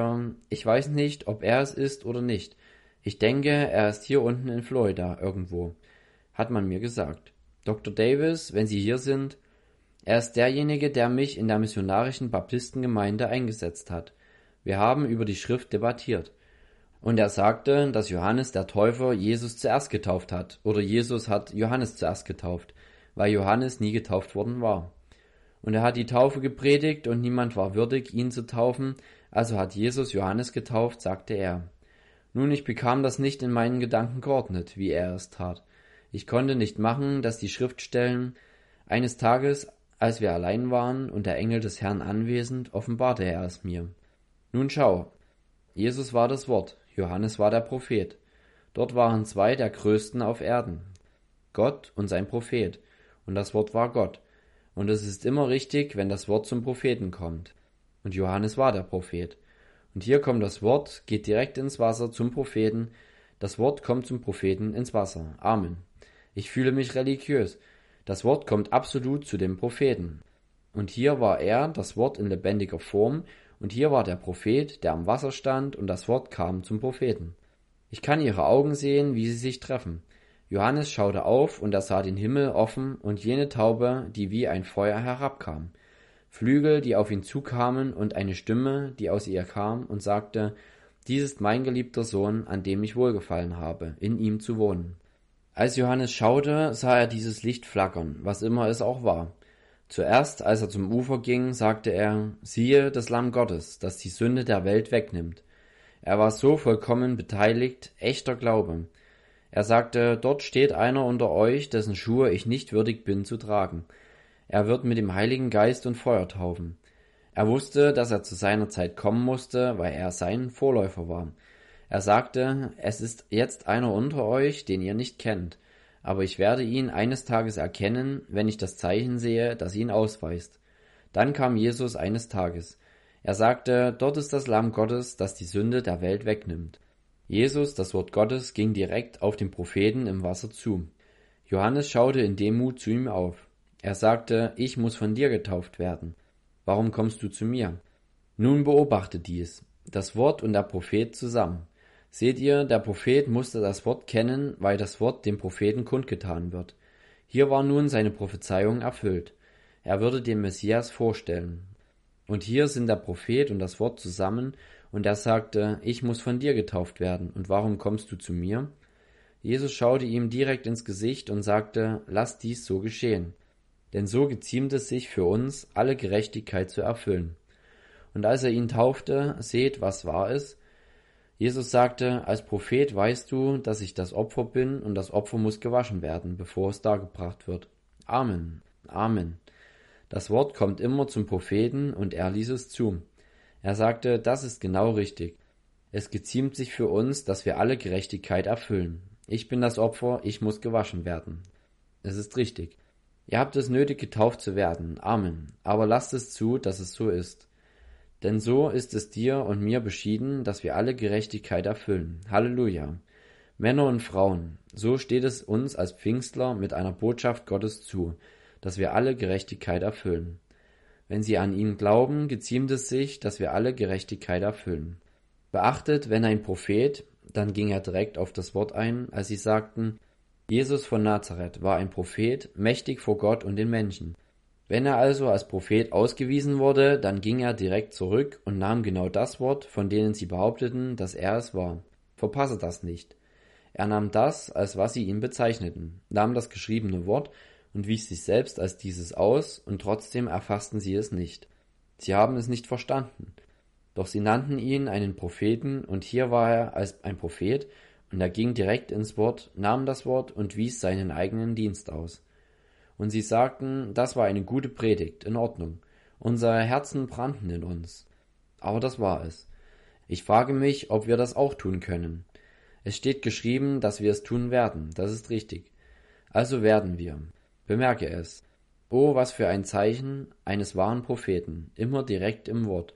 ich weiß nicht, ob er es ist oder nicht. Ich denke, er ist hier unten in Florida irgendwo, hat man mir gesagt. Dr. Davis, wenn Sie hier sind, er ist derjenige, der mich in der missionarischen Baptistengemeinde eingesetzt hat. Wir haben über die Schrift debattiert. Und er sagte, dass Johannes der Täufer Jesus zuerst getauft hat, oder Jesus hat Johannes zuerst getauft, weil Johannes nie getauft worden war. Und er hat die Taufe gepredigt und niemand war würdig, ihn zu taufen, also hat Jesus Johannes getauft, sagte er. Nun, ich bekam das nicht in meinen Gedanken geordnet, wie er es tat. Ich konnte nicht machen, dass die Schriftstellen. Eines Tages, als wir allein waren und der Engel des Herrn anwesend, offenbarte er es mir. Nun schau, Jesus war das Wort, Johannes war der Prophet. Dort waren zwei der größten auf Erden, Gott und sein Prophet, und das Wort war Gott. Und es ist immer richtig, wenn das Wort zum Propheten kommt. Und Johannes war der Prophet. Und hier kommt das Wort, geht direkt ins Wasser zum Propheten. Das Wort kommt zum Propheten ins Wasser. Amen. Ich fühle mich religiös. Das Wort kommt absolut zu dem Propheten. Und hier war er, das Wort in lebendiger Form, und hier war der Prophet, der am Wasser stand, und das Wort kam zum Propheten. Ich kann ihre Augen sehen, wie sie sich treffen. Johannes schaute auf, und er sah den Himmel offen und jene Taube, die wie ein Feuer herabkam. Flügel, die auf ihn zukamen, und eine Stimme, die aus ihr kam und sagte, dies ist mein geliebter Sohn, an dem ich wohlgefallen habe, in ihm zu wohnen. Als Johannes schaute, sah er dieses Licht flackern, was immer es auch war. Zuerst, als er zum Ufer ging, sagte er, siehe, das Lamm Gottes, das die Sünde der Welt wegnimmt. Er war so vollkommen beteiligt, echter Glaube. Er sagte, dort steht einer unter euch, dessen Schuhe ich nicht würdig bin zu tragen. Er wird mit dem Heiligen Geist und Feuer taufen. Er wusste, dass er zu seiner Zeit kommen musste, weil er sein Vorläufer war. Er sagte, es ist jetzt einer unter euch, den ihr nicht kennt, aber ich werde ihn eines Tages erkennen, wenn ich das Zeichen sehe, das ihn ausweist. Dann kam Jesus eines Tages. Er sagte, dort ist das Lamm Gottes, das die Sünde der Welt wegnimmt. Jesus, das Wort Gottes, ging direkt auf den Propheten im Wasser zu. Johannes schaute in Demut zu ihm auf. Er sagte, ich muss von dir getauft werden. Warum kommst du zu mir? Nun beobachte dies, das Wort und der Prophet zusammen. Seht ihr, der Prophet musste das Wort kennen, weil das Wort dem Propheten kundgetan wird. Hier war nun seine Prophezeiung erfüllt. Er würde den Messias vorstellen. Und hier sind der Prophet und das Wort zusammen, und er sagte, ich muss von dir getauft werden, und warum kommst du zu mir? Jesus schaute ihm direkt ins Gesicht und sagte, lass dies so geschehen. Denn so geziemt es sich für uns, alle Gerechtigkeit zu erfüllen. Und als er ihn taufte, seht, was wahr ist. Jesus sagte, als Prophet weißt du, dass ich das Opfer bin, und das Opfer muss gewaschen werden, bevor es dargebracht wird. Amen. Amen. Das Wort kommt immer zum Propheten, und er ließ es zu. Er sagte, das ist genau richtig. Es geziemt sich für uns, dass wir alle Gerechtigkeit erfüllen. Ich bin das Opfer, ich muss gewaschen werden. Es ist richtig. Ihr habt es nötig, getauft zu werden. Amen. Aber lasst es zu, dass es so ist. Denn so ist es dir und mir beschieden, dass wir alle Gerechtigkeit erfüllen. Halleluja. Männer und Frauen, so steht es uns als Pfingstler mit einer Botschaft Gottes zu, dass wir alle Gerechtigkeit erfüllen. Wenn sie an ihn glauben, geziemt es sich, dass wir alle Gerechtigkeit erfüllen. Beachtet, wenn ein Prophet, dann ging er direkt auf das Wort ein, als sie sagten, Jesus von Nazareth war ein Prophet, mächtig vor Gott und den Menschen. Wenn er also als Prophet ausgewiesen wurde, dann ging er direkt zurück und nahm genau das Wort, von denen sie behaupteten, dass er es war. Verpasse das nicht. Er nahm das, als was sie ihn bezeichneten, nahm das geschriebene Wort und wies sich selbst als dieses aus, und trotzdem erfassten sie es nicht. Sie haben es nicht verstanden. Doch sie nannten ihn einen Propheten, und hier war er als ein Prophet, und er ging direkt ins Wort, nahm das Wort und wies seinen eigenen Dienst aus. Und sie sagten, das war eine gute Predigt, in Ordnung. Unsere Herzen brannten in uns. Aber das war es. Ich frage mich, ob wir das auch tun können. Es steht geschrieben, dass wir es tun werden, das ist richtig. Also werden wir. Bemerke es. Oh, was für ein Zeichen eines wahren Propheten, immer direkt im Wort.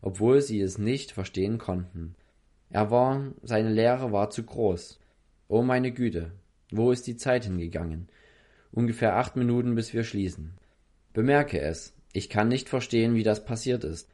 obwohl sie es nicht verstehen konnten. Seine Lehre war zu groß. Oh meine Güte, wo ist die Zeit hingegangen? Ungefähr 8 Minuten, bis wir schließen. Bemerke es, ich kann nicht verstehen, wie das passiert ist.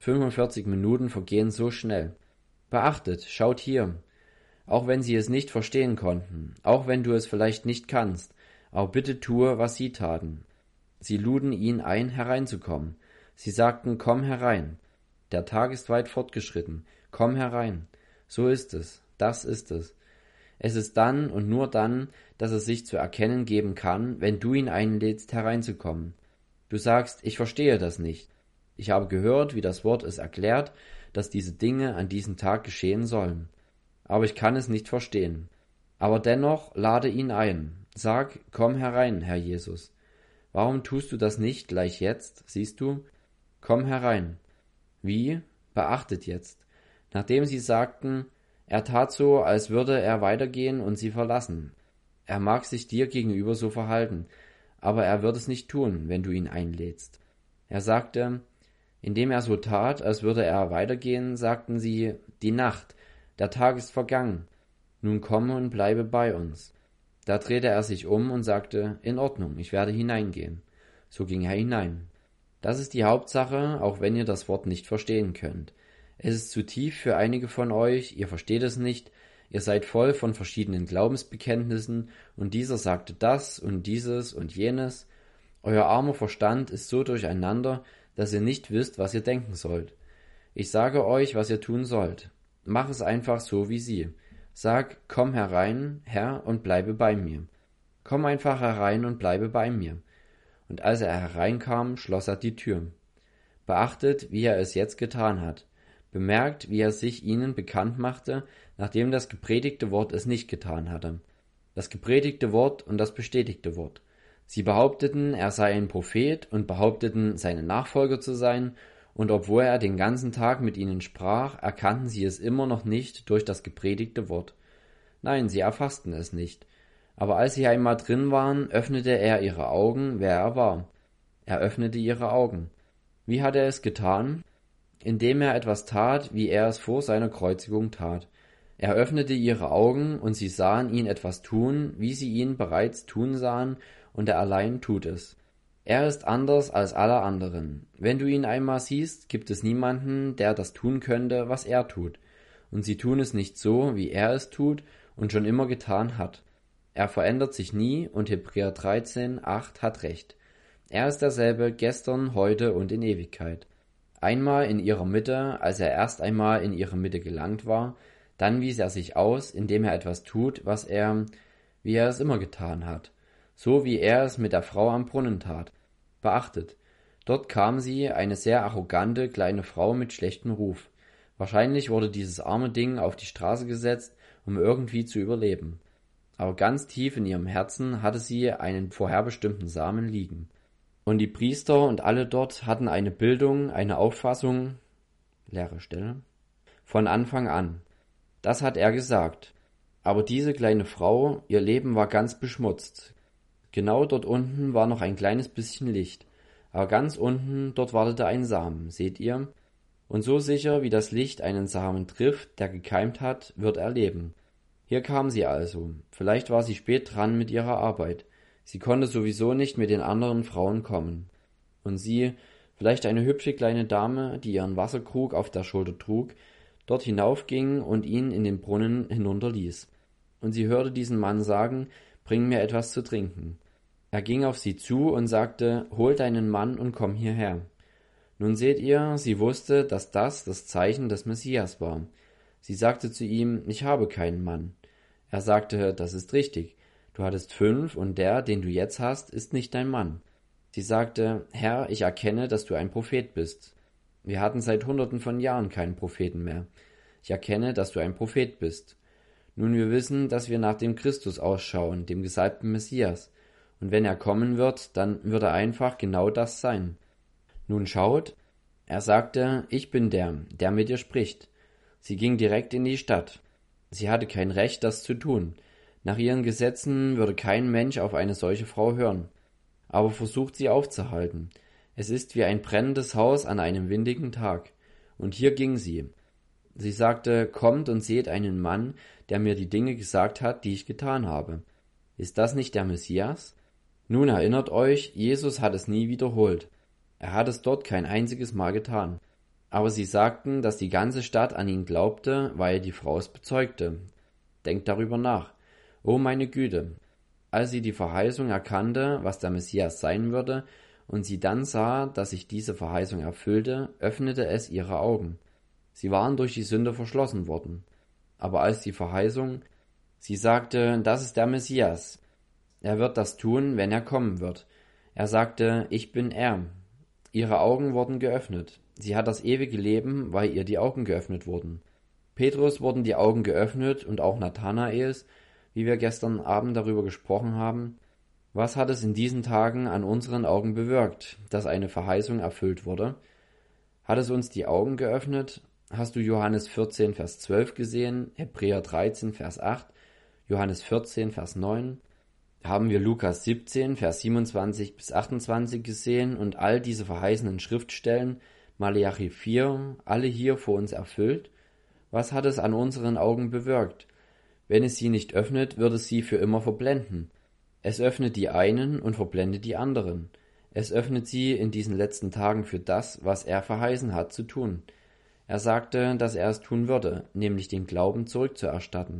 45 Minuten vergehen so schnell. Beachtet, schaut hier. Auch wenn sie es nicht verstehen konnten, auch wenn du es vielleicht nicht kannst, aber bitte tue, was sie taten. Sie luden ihn ein, hereinzukommen. Sie sagten, komm herein. Der Tag ist weit fortgeschritten. Komm herein. So ist es. Das ist es. Es ist dann und nur dann, dass es sich zu erkennen geben kann, wenn du ihn einlädst, hereinzukommen. Du sagst, ich verstehe das nicht. Ich habe gehört, wie das Wort es erklärt, dass diese Dinge an diesem Tag geschehen sollen. Aber ich kann es nicht verstehen. Aber dennoch lade ihn ein. Sag, komm herein, Herr Jesus. Warum tust du das nicht gleich jetzt, siehst du? Komm herein. Wie? Beachtet jetzt. Nachdem sie sagten, er tat so, als würde er weitergehen und sie verlassen. Er mag sich dir gegenüber so verhalten, aber er wird es nicht tun, wenn du ihn einlädst. Er sagte, indem er so tat, als würde er weitergehen, sagten sie, die Nacht, der Tag ist vergangen, nun komme und bleibe bei uns. Da drehte er sich um und sagte, in Ordnung, ich werde hineingehen. So ging er hinein. Das ist die Hauptsache, auch wenn ihr das Wort nicht verstehen könnt. Es ist zu tief für einige von euch, ihr versteht es nicht, ihr seid voll von verschiedenen Glaubensbekenntnissen und dieser sagte das und dieses und jenes. Euer armer Verstand ist so durcheinander, dass ihr nicht wisst, was ihr denken sollt. Ich sage euch, was ihr tun sollt. Mach es einfach so wie sie. Sag, komm herein, Herr, und bleibe bei mir. Komm einfach herein und bleibe bei mir. Und als er hereinkam, schloss er die Tür. Beachtet, wie er es jetzt getan hat. Bemerkt, wie er sich ihnen bekannt machte, nachdem das gepredigte Wort es nicht getan hatte. Das gepredigte Wort und das bestätigte Wort. Sie behaupteten, er sei ein Prophet und behaupteten, seine Nachfolger zu sein, und obwohl er den ganzen Tag mit ihnen sprach, erkannten sie es immer noch nicht durch das gepredigte Wort. Nein, sie erfassten es nicht. Aber als sie einmal drin waren, öffnete er ihre Augen, wer er war. Er öffnete ihre Augen. Wie hat er es getan? Indem er etwas tat, wie er es vor seiner Kreuzigung tat. Er öffnete ihre Augen, und sie sahen ihn etwas tun, wie sie ihn bereits tun sahen, und er allein tut es. Er ist anders als alle anderen. Wenn du ihn einmal siehst, gibt es niemanden, der das tun könnte, was er tut. Und sie tun es nicht so, wie er es tut und schon immer getan hat. Er verändert sich nie und Hebräer 13,8 hat recht. Er ist derselbe gestern, heute und in Ewigkeit. Einmal in ihrer Mitte, als er erst einmal in ihre Mitte gelangt war, dann wies er sich aus, indem er etwas tut, wie er es immer getan hat. So wie er es mit der Frau am Brunnen tat. Beachtet, dort kam sie, eine sehr arrogante kleine Frau mit schlechtem Ruf. Wahrscheinlich wurde dieses arme Ding auf die Straße gesetzt, um irgendwie zu überleben. Aber ganz tief in ihrem Herzen hatte sie einen vorherbestimmten Samen liegen. Und die Priester und alle dort hatten eine Bildung, eine Auffassung, leere Stelle, von Anfang an. Das hat er gesagt. Aber diese kleine Frau, ihr Leben war ganz beschmutzt. Genau dort unten war noch ein kleines bisschen Licht. Aber ganz unten, dort wartete ein Samen, seht ihr? Und so sicher, wie das Licht einen Samen trifft, der gekeimt hat, wird er leben. Hier kam sie also. Vielleicht war sie spät dran mit ihrer Arbeit. Sie konnte sowieso nicht mit den anderen Frauen kommen. Und sie, vielleicht eine hübsche kleine Dame, die ihren Wasserkrug auf der Schulter trug, dort hinaufging und ihn in den Brunnen hinunterließ. Und sie hörte diesen Mann sagen, bring mir etwas zu trinken. Er ging auf sie zu und sagte, hol deinen Mann und komm hierher. Nun seht ihr, sie wusste, dass das Zeichen des Messias war. Sie sagte zu ihm, ich habe keinen Mann. Er sagte, das ist richtig. Du hattest 5 und der, den du jetzt hast, ist nicht dein Mann. Sie sagte, Herr, ich erkenne, dass du ein Prophet bist. Wir hatten seit Hunderten von Jahren keinen Propheten mehr. Ich erkenne, dass du ein Prophet bist. Nun, wir wissen, dass wir nach dem Christus ausschauen, dem gesalbten Messias. Und wenn er kommen wird, dann wird er einfach genau das sein. Nun schaut, er sagte, ich bin der mit dir spricht. Sie ging direkt in die Stadt. Sie hatte kein Recht, das zu tun. Nach ihren Gesetzen würde kein Mensch auf eine solche Frau hören. Aber versucht sie aufzuhalten. Es ist wie ein brennendes Haus an einem windigen Tag. und hier ging sie. Sie sagte, kommt und seht einen Mann, der mir die Dinge gesagt hat, die ich getan habe. Ist das nicht der Messias? Nun erinnert euch, Jesus hat es nie wiederholt. Er hat es dort kein einziges Mal getan. Aber sie sagten, dass die ganze Stadt an ihn glaubte, weil die Frau es bezeugte. Denkt darüber nach. Oh meine Güte! Als sie die Verheißung erkannte, was der Messias sein würde, und sie dann sah, dass sich diese Verheißung erfüllte, öffnete es ihre Augen. Sie waren durch die Sünde verschlossen worden. Aber als die Verheißung, sie sagte, das ist der Messias. Er wird das tun, wenn er kommen wird. Er sagte, ich bin er. Ihre Augen wurden geöffnet. Sie hat das ewige Leben, weil ihr die Augen geöffnet wurden. Petrus wurden die Augen geöffnet und auch Nathanaels, wie wir gestern Abend darüber gesprochen haben. Was hat es in diesen Tagen an unseren Augen bewirkt, dass eine Verheißung erfüllt wurde? Hat es uns die Augen geöffnet? Hast du Johannes 14, Vers 12 gesehen, Hebräer 13, Vers 8, Johannes 14, Vers 9? Haben wir Lukas 17, Vers 27 bis 28 gesehen und all diese verheißenen Schriftstellen, Maleachi 4, alle hier vor uns erfüllt? Was hat es an unseren Augen bewirkt? Wenn es sie nicht öffnet, wird es sie für immer verblenden. Es öffnet die einen und verblendet die anderen. Es öffnet sie in diesen letzten Tagen für das, was er verheißen hat zu tun. Er sagte, dass er es tun würde, nämlich den Glauben zurückzuerstatten.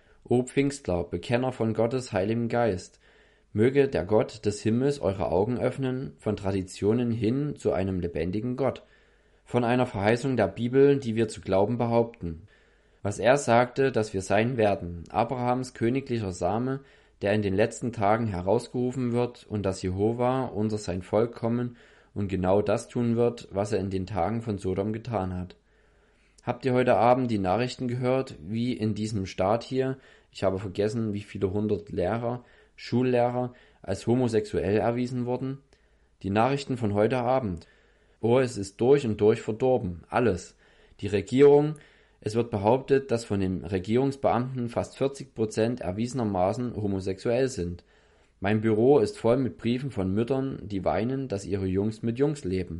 O Pfingstler, Bekenner von Gottes Heiligem Geist, möge der Gott des Himmels eure Augen öffnen, von Traditionen hin zu einem lebendigen Gott, von einer Verheißung der Bibel, die wir zu glauben behaupten. Was er sagte, dass wir sein werden, Abrahams königlicher Same, der in den letzten Tagen herausgerufen wird, und dass Jehova unter sein Volk kommen und genau das tun wird, was er in den Tagen von Sodom getan hat. Habt ihr heute Abend die Nachrichten gehört, wie in diesem Staat hier, ich habe vergessen, wie viele 100 Lehrer, Schullehrer, als homosexuell erwiesen wurden? Die Nachrichten von heute Abend. Oh, es ist durch und durch verdorben, alles. Die Regierung, es wird behauptet, dass von den Regierungsbeamten fast 40% erwiesenermaßen homosexuell sind. Mein Büro ist voll mit Briefen von Müttern, die weinen, dass ihre Jungs mit Jungs leben.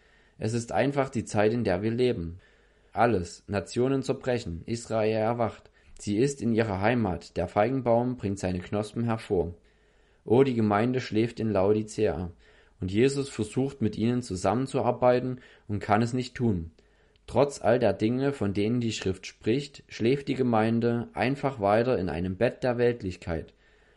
Es ist einfach die Zeit, in der wir leben. Alles, Nationen zerbrechen, Israel erwacht. Sie ist in ihrer Heimat, der Feigenbaum bringt seine Knospen hervor. Oh, die Gemeinde schläft in Laodicea, und Jesus versucht mit ihnen zusammenzuarbeiten und kann es nicht tun. Trotz all der Dinge, von denen die Schrift spricht, schläft die Gemeinde einfach weiter in einem Bett der Weltlichkeit.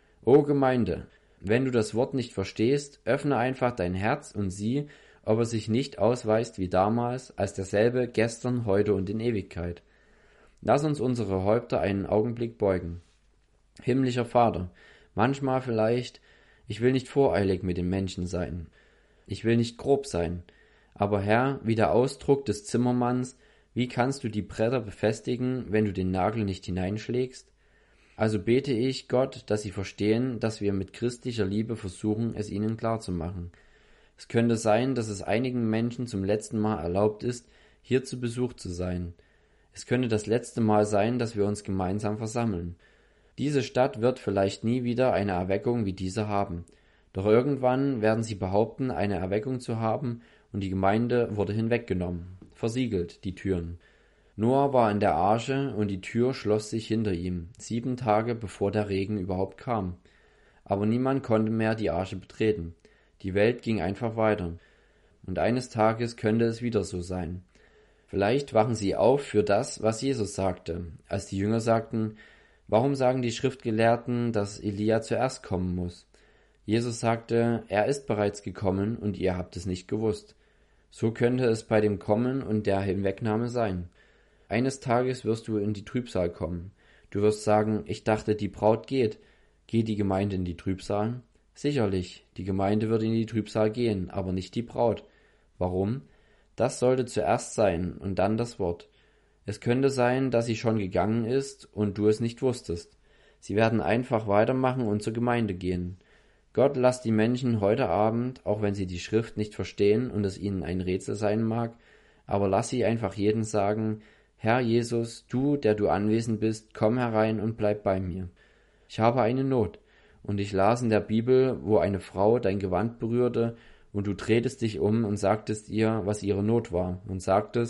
O Gemeinde, wenn du das Wort nicht verstehst, öffne einfach dein Herz und sieh, ob er sich nicht ausweist wie damals, als derselbe gestern, heute und in Ewigkeit. Lass uns unsere Häupter einen Augenblick beugen. Himmlischer Vater, manchmal vielleicht, ich will nicht voreilig mit den Menschen sein. Ich will nicht grob sein. Aber Herr, wie der Ausdruck des Zimmermanns, wie kannst du die Bretter befestigen, wenn du den Nagel nicht hineinschlägst? Also bete ich, Gott, dass sie verstehen, dass wir mit christlicher Liebe versuchen, es ihnen klarzumachen. Es könnte sein, dass es einigen Menschen zum letzten Mal erlaubt ist, hier zu Besuch zu sein. Es könnte das letzte Mal sein, dass wir uns gemeinsam versammeln. Diese Stadt wird vielleicht nie wieder eine Erweckung wie diese haben. Doch irgendwann werden sie behaupten, eine Erweckung zu haben, und die Gemeinde wurde hinweggenommen, versiegelt, die Türen. Noah war in der Arche und die Tür schloss sich hinter ihm, 7 Tage bevor der Regen überhaupt kam. Aber niemand konnte mehr die Arche betreten. Die Welt ging einfach weiter. Und eines Tages könnte es wieder so sein. Vielleicht wachen sie auf für das, was Jesus sagte, als die Jünger sagten, warum sagen die Schriftgelehrten, dass Elia zuerst kommen muss? Jesus sagte, er ist bereits gekommen und ihr habt es nicht gewusst. So könnte es bei dem Kommen und der Hinwegnahme sein. Eines Tages wirst du in die Trübsal kommen. Du wirst sagen, ich dachte, die Braut geht. Geht die Gemeinde in die Trübsal? Sicherlich, die Gemeinde wird in die Trübsal gehen, aber nicht die Braut. Warum? Das sollte zuerst sein und dann das Wort. Es könnte sein, dass sie schon gegangen ist und du es nicht wusstest. Sie werden einfach weitermachen und zur Gemeinde gehen. Gott, lass die Menschen heute Abend, auch wenn sie die Schrift nicht verstehen und es ihnen ein Rätsel sein mag, aber lass sie einfach jeden sagen, Herr Jesus, du, der du anwesend bist, komm herein und bleib bei mir. Ich habe eine Not. Und ich las in der Bibel, wo eine Frau dein Gewand berührte, und du drehtest dich um und sagtest ihr, was ihre Not war, und sagtest,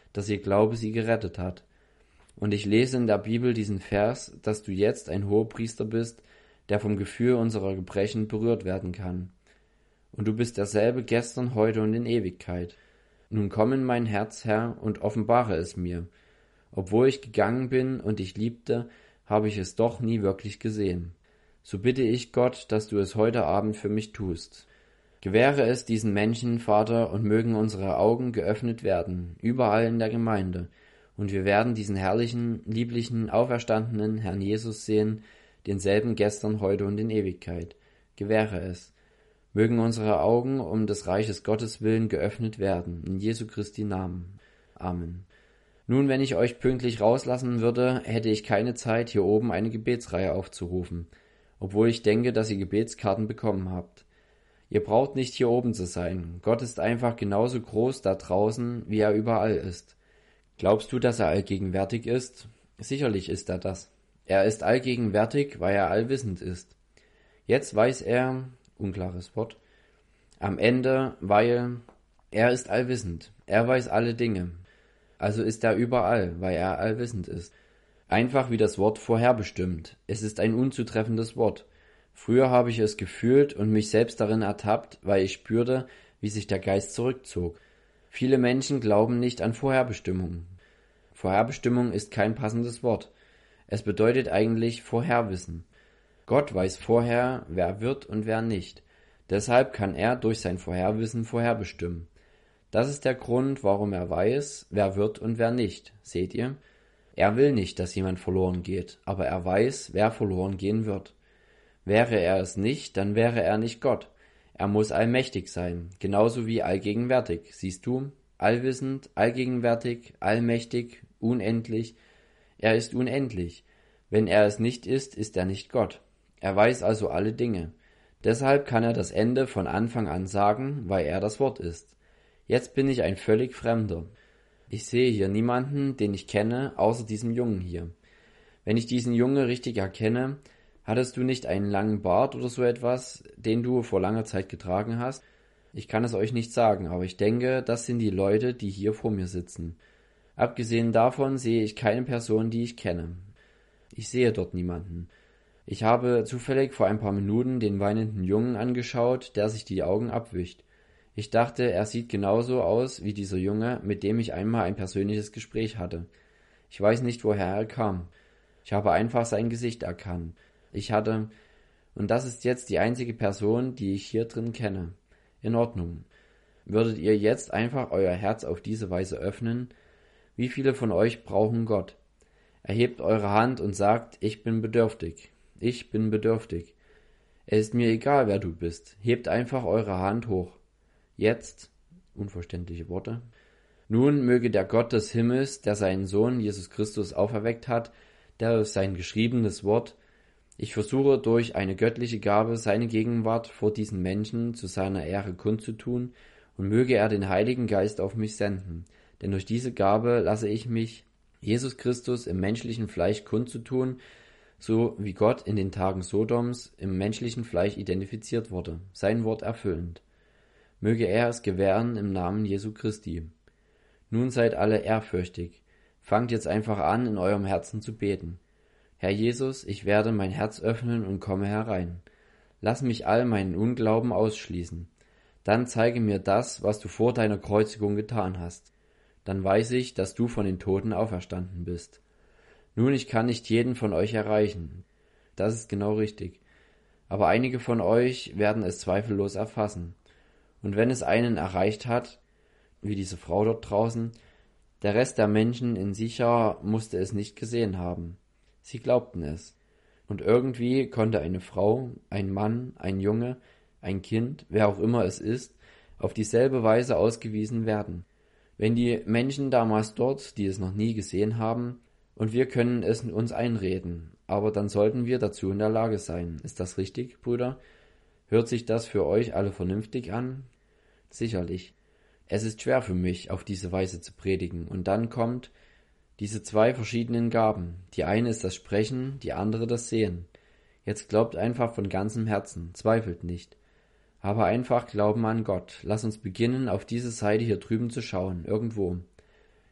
dass ihr Glaube sie gerettet hat. Und ich lese in der Bibel diesen Vers, dass du jetzt ein Hohepriester bist, der vom Gefühl unserer Gebrechen berührt werden kann. Und du bist derselbe gestern, heute und in Ewigkeit. Nun komm in mein Herz, Herr, und offenbare es mir. Obwohl ich gegangen bin und dich liebte, habe ich es doch nie wirklich gesehen. So bitte ich Gott, dass du es heute Abend für mich tust. Gewähre es diesen Menschen, Vater, und mögen unsere Augen geöffnet werden, überall in der Gemeinde, und wir werden diesen herrlichen, lieblichen, auferstandenen Herrn Jesus sehen, denselben gestern, heute und in Ewigkeit. Gewähre es. Mögen unsere Augen um des Reiches Gottes willen geöffnet werden, in Jesu Christi Namen. Amen. Nun, wenn ich euch pünktlich rauslassen würde, hätte ich keine Zeit, hier oben eine Gebetsreihe aufzurufen, obwohl ich denke, dass ihr Gebetskarten bekommen habt. Ihr braucht nicht hier oben zu sein. Gott ist einfach genauso groß da draußen, wie er überall ist. Glaubst du, dass er allgegenwärtig ist? Sicherlich ist er das. Er ist allgegenwärtig, weil er allwissend ist. Jetzt weiß er, unklares Wort, am Ende, weil er ist allwissend. Er weiß alle Dinge. Also ist er überall, weil er allwissend ist. Einfach wie das Wort vorherbestimmt. Es ist ein unzutreffendes Wort. Früher habe ich es gefühlt und mich selbst darin ertappt, weil ich spürte, wie sich der Geist zurückzog. Viele Menschen glauben nicht an Vorherbestimmung. Vorherbestimmung ist kein passendes Wort. Es bedeutet eigentlich Vorherwissen. Gott weiß vorher, wer wird und wer nicht. Deshalb kann er durch sein Vorherwissen vorherbestimmen. Das ist der Grund, warum er weiß, wer wird und wer nicht. Seht ihr? Er will nicht, dass jemand verloren geht, aber er weiß, wer verloren gehen wird. Wäre er es nicht, dann wäre er nicht Gott. Er muss allmächtig sein, genauso wie allgegenwärtig. Siehst du? Allwissend, allgegenwärtig, allmächtig, unendlich. Er ist unendlich. Wenn er es nicht ist, ist er nicht Gott. Er weiß also alle Dinge. Deshalb kann er das Ende von Anfang an sagen, weil er das Wort ist. Jetzt bin ich ein völlig Fremder. Ich sehe hier niemanden, den ich kenne, außer diesem Jungen hier. Wenn ich diesen Jungen richtig erkenne, hattest du nicht einen langen Bart oder so etwas, den du vor langer Zeit getragen hast? Ich kann es euch nicht sagen, aber ich denke, das sind die Leute, die hier vor mir sitzen. Abgesehen davon sehe ich keine Person, die ich kenne. Ich sehe dort niemanden. Ich habe zufällig vor ein paar Minuten den weinenden Jungen angeschaut, der sich die Augen abwischt. Ich dachte, er sieht genauso aus wie dieser Junge, mit dem ich einmal ein persönliches Gespräch hatte. Ich weiß nicht, woher er kam. Ich habe einfach sein Gesicht erkannt. Und das ist jetzt die einzige Person, die ich hier drin kenne. In Ordnung. Würdet ihr jetzt einfach euer Herz auf diese Weise öffnen? Wie viele von euch brauchen Gott? Erhebt eure Hand und sagt, ich bin bedürftig. Ich bin bedürftig. Es ist mir egal, wer du bist. Hebt einfach eure Hand hoch. Jetzt, unverständliche Worte, nun möge der Gott des Himmels, der seinen Sohn Jesus Christus auferweckt hat, der durch sein geschriebenes Wort, ich versuche durch eine göttliche Gabe seine Gegenwart vor diesen Menschen zu seiner Ehre kundzutun, und möge er den Heiligen Geist auf mich senden, denn durch diese Gabe lasse ich mich, Jesus Christus im menschlichen Fleisch kundzutun, so wie Gott in den Tagen Sodoms im menschlichen Fleisch identifiziert wurde, sein Wort erfüllend. Möge er es gewähren im Namen Jesu Christi. Nun seid alle ehrfürchtig. Fangt jetzt einfach an, in eurem Herzen zu beten. Herr Jesus, ich werde mein Herz öffnen und komme herein. Lass mich all meinen Unglauben ausschließen. Dann zeige mir das, was du vor deiner Kreuzigung getan hast. Dann weiß ich, dass du von den Toten auferstanden bist. Nun, ich kann nicht jeden von euch erreichen. Das ist genau richtig. Aber einige von euch werden es zweifellos erfassen. Und wenn es einen erreicht hat, wie diese Frau dort draußen, der Rest der Menschen in sicher musste es nicht gesehen haben. Sie glaubten es. Und irgendwie konnte eine Frau, ein Mann, ein Junge, ein Kind, wer auch immer es ist, auf dieselbe Weise ausgewiesen werden. Wenn die Menschen damals dort, die es noch nie gesehen haben, und wir können es uns einreden, aber dann sollten wir dazu in der Lage sein. Ist das richtig, Brüder? Hört sich das für euch alle vernünftig an? Sicherlich. Es ist schwer für mich, auf diese Weise zu predigen. Und dann kommt diese zwei verschiedenen Gaben. Die eine ist das Sprechen, die andere das Sehen. Jetzt glaubt einfach von ganzem Herzen, zweifelt nicht. Aber einfach Glauben an Gott. Lass uns beginnen, auf diese Seite hier drüben zu schauen, irgendwo.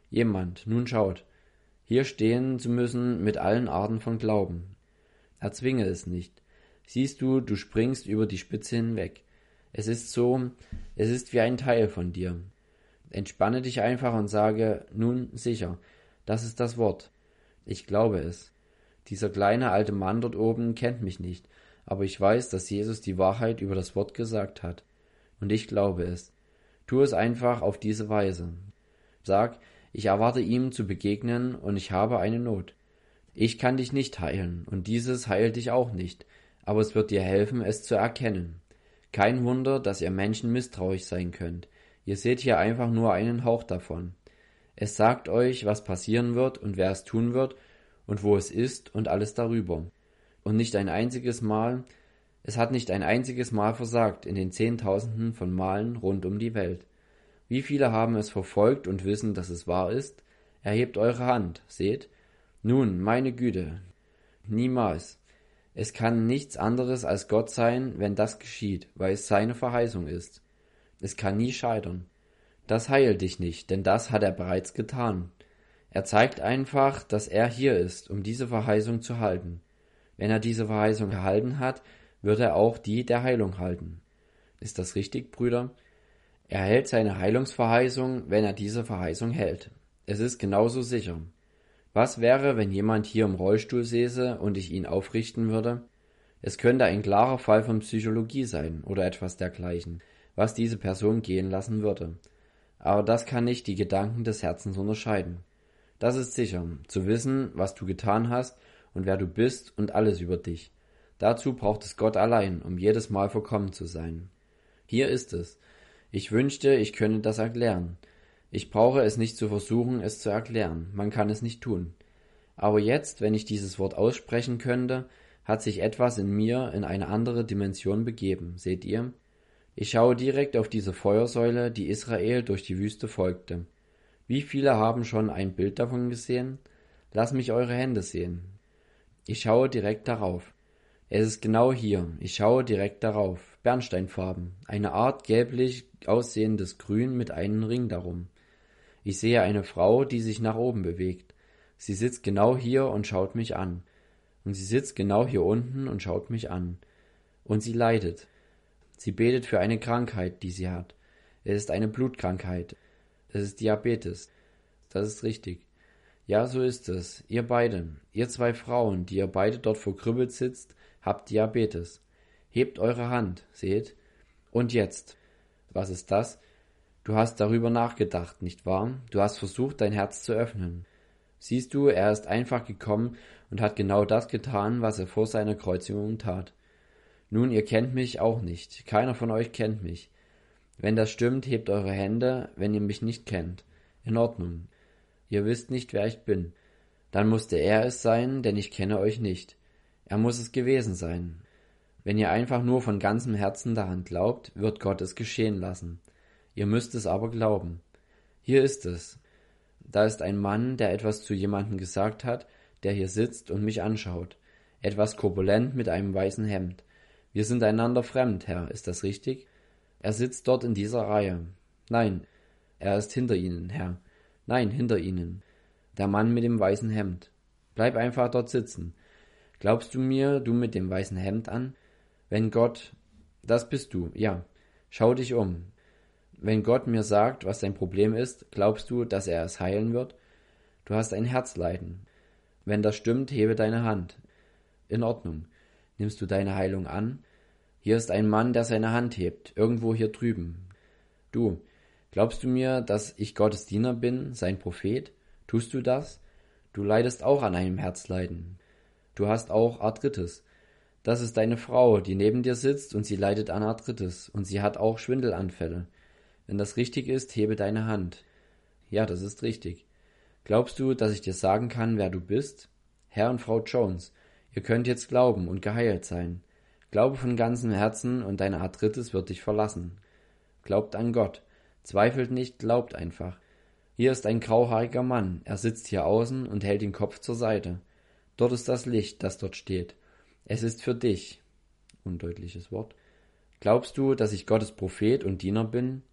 Jemand, nun schaut, hier stehen zu müssen mit allen Arten von Glauben. Erzwinge es nicht. Siehst du, du springst über die Spitze hinweg. Es ist so, es ist wie ein Teil von dir. Entspanne dich einfach und sage, nun sicher, das ist das Wort. Ich glaube es. Dieser kleine alte Mann dort oben kennt mich nicht, aber ich weiß, dass Jesus die Wahrheit über das Wort gesagt hat. Und ich glaube es. Tu es einfach auf diese Weise. Sag, ich erwarte ihm zu begegnen und ich habe eine Not. Ich kann dich nicht heilen und dieses heilt dich auch nicht, aber es wird dir helfen, es zu erkennen. Kein Wunder, dass ihr Menschen misstrauisch sein könnt. Ihr seht hier einfach nur einen Hauch davon. Es sagt euch, was passieren wird und wer es tun wird und wo es ist und alles darüber. Und nicht ein einziges Mal, es hat nicht ein einziges Mal versagt in den Zehntausenden von Malen rund um die Welt. Wie viele haben es verfolgt und wissen, dass es wahr ist? Erhebt eure Hand, seht? Nun, meine Güte, niemals. Es kann nichts anderes als Gott sein, wenn das geschieht, weil es seine Verheißung ist. Es kann nie scheitern. Das heilt dich nicht, denn das hat er bereits getan. Er zeigt einfach, dass er hier ist, um diese Verheißung zu halten. Wenn er diese Verheißung gehalten hat, wird er auch die der Heilung halten. Ist das richtig, Brüder? Er hält seine Heilungsverheißung, wenn er diese Verheißung hält. Es ist genauso sicher. Was wäre, wenn jemand hier im Rollstuhl säße und ich ihn aufrichten würde? Es könnte ein klarer Fall von Psychologie sein oder etwas dergleichen, was diese Person gehen lassen würde. Aber das kann nicht die Gedanken des Herzens unterscheiden. Das ist sicher, zu wissen, was du getan hast und wer du bist und alles über dich. Dazu braucht es Gott allein, um jedes Mal vollkommen zu sein. Hier ist es. Ich wünschte, ich könnte das erklären. Ich brauche es nicht zu versuchen, es zu erklären. Man kann es nicht tun. Aber jetzt, wenn ich dieses Wort aussprechen könnte, hat sich etwas in mir in eine andere Dimension begeben. Seht ihr? Ich schaue direkt auf diese Feuersäule, die Israel durch die Wüste folgte. Wie viele haben schon ein Bild davon gesehen? Lass mich eure Hände sehen. Ich schaue direkt darauf. Es ist genau hier. Ich schaue direkt darauf. Bernsteinfarben. Eine Art gelblich aussehendes Grün mit einem Ring darum. Ich sehe eine Frau, die sich nach oben bewegt. Sie sitzt genau hier und schaut mich an. Und sie sitzt genau hier unten und schaut mich an. Und sie leidet. Sie betet für eine Krankheit, die sie hat. Es ist eine Blutkrankheit. Es ist Diabetes. Das ist richtig. Ja, so ist es. Ihr beide, ihr zwei Frauen, die ihr beide dort verkrüppelt sitzt, habt Diabetes. Hebt eure Hand, seht? Und jetzt. Was ist das? Du hast darüber nachgedacht, nicht wahr? Du hast versucht, dein Herz zu öffnen. Siehst du, er ist einfach gekommen und hat genau das getan, was er vor seiner Kreuzigung tat. Nun, ihr kennt mich auch nicht. Keiner von euch kennt mich. Wenn das stimmt, hebt eure Hände, wenn ihr mich nicht kennt. In Ordnung. Ihr wisst nicht, wer ich bin. Dann musste er es sein, denn ich kenne euch nicht. Er muss es gewesen sein. Wenn ihr einfach nur von ganzem Herzen daran glaubt, wird Gott es geschehen lassen. Ihr müsst es aber glauben. Hier ist es. Da ist ein Mann, der etwas zu jemandem gesagt hat, der hier sitzt und mich anschaut. Etwas korpulent mit einem weißen Hemd. Wir sind einander fremd, Herr, ist das richtig? Er sitzt dort in dieser Reihe. Nein, er ist hinter Ihnen, Herr. Nein, hinter Ihnen. Der Mann mit dem weißen Hemd. Bleib einfach dort sitzen. Glaubst du mir, du mit dem weißen Hemd an? Wenn Gott, das bist du, ja. Schau dich um. Wenn Gott mir sagt, was dein Problem ist, glaubst du, dass er es heilen wird? Du hast ein Herzleiden. Wenn das stimmt, hebe deine Hand. In Ordnung. Nimmst du deine Heilung an? Hier ist ein Mann, der seine Hand hebt, irgendwo hier drüben. Du, glaubst du mir, dass ich Gottes Diener bin, sein Prophet? Tust du das? Du leidest auch an einem Herzleiden. Du hast auch Arthritis. Das ist deine Frau, die neben dir sitzt und sie leidet an Arthritis und sie hat auch Schwindelanfälle. Wenn das richtig ist, hebe deine Hand. Ja, das ist richtig. Glaubst du, dass ich dir sagen kann, wer du bist? Herr und Frau Jones, ihr könnt jetzt glauben und geheilt sein. Glaube von ganzem Herzen und deine Arthritis wird dich verlassen. Glaubt an Gott. Zweifelt nicht, glaubt einfach. Hier ist ein grauhaariger Mann. Er sitzt hier außen und hält den Kopf zur Seite. Dort ist das Licht, das dort steht. Es ist für dich. Undeutliches Wort. Glaubst du, dass ich Gottes Prophet und Diener bin?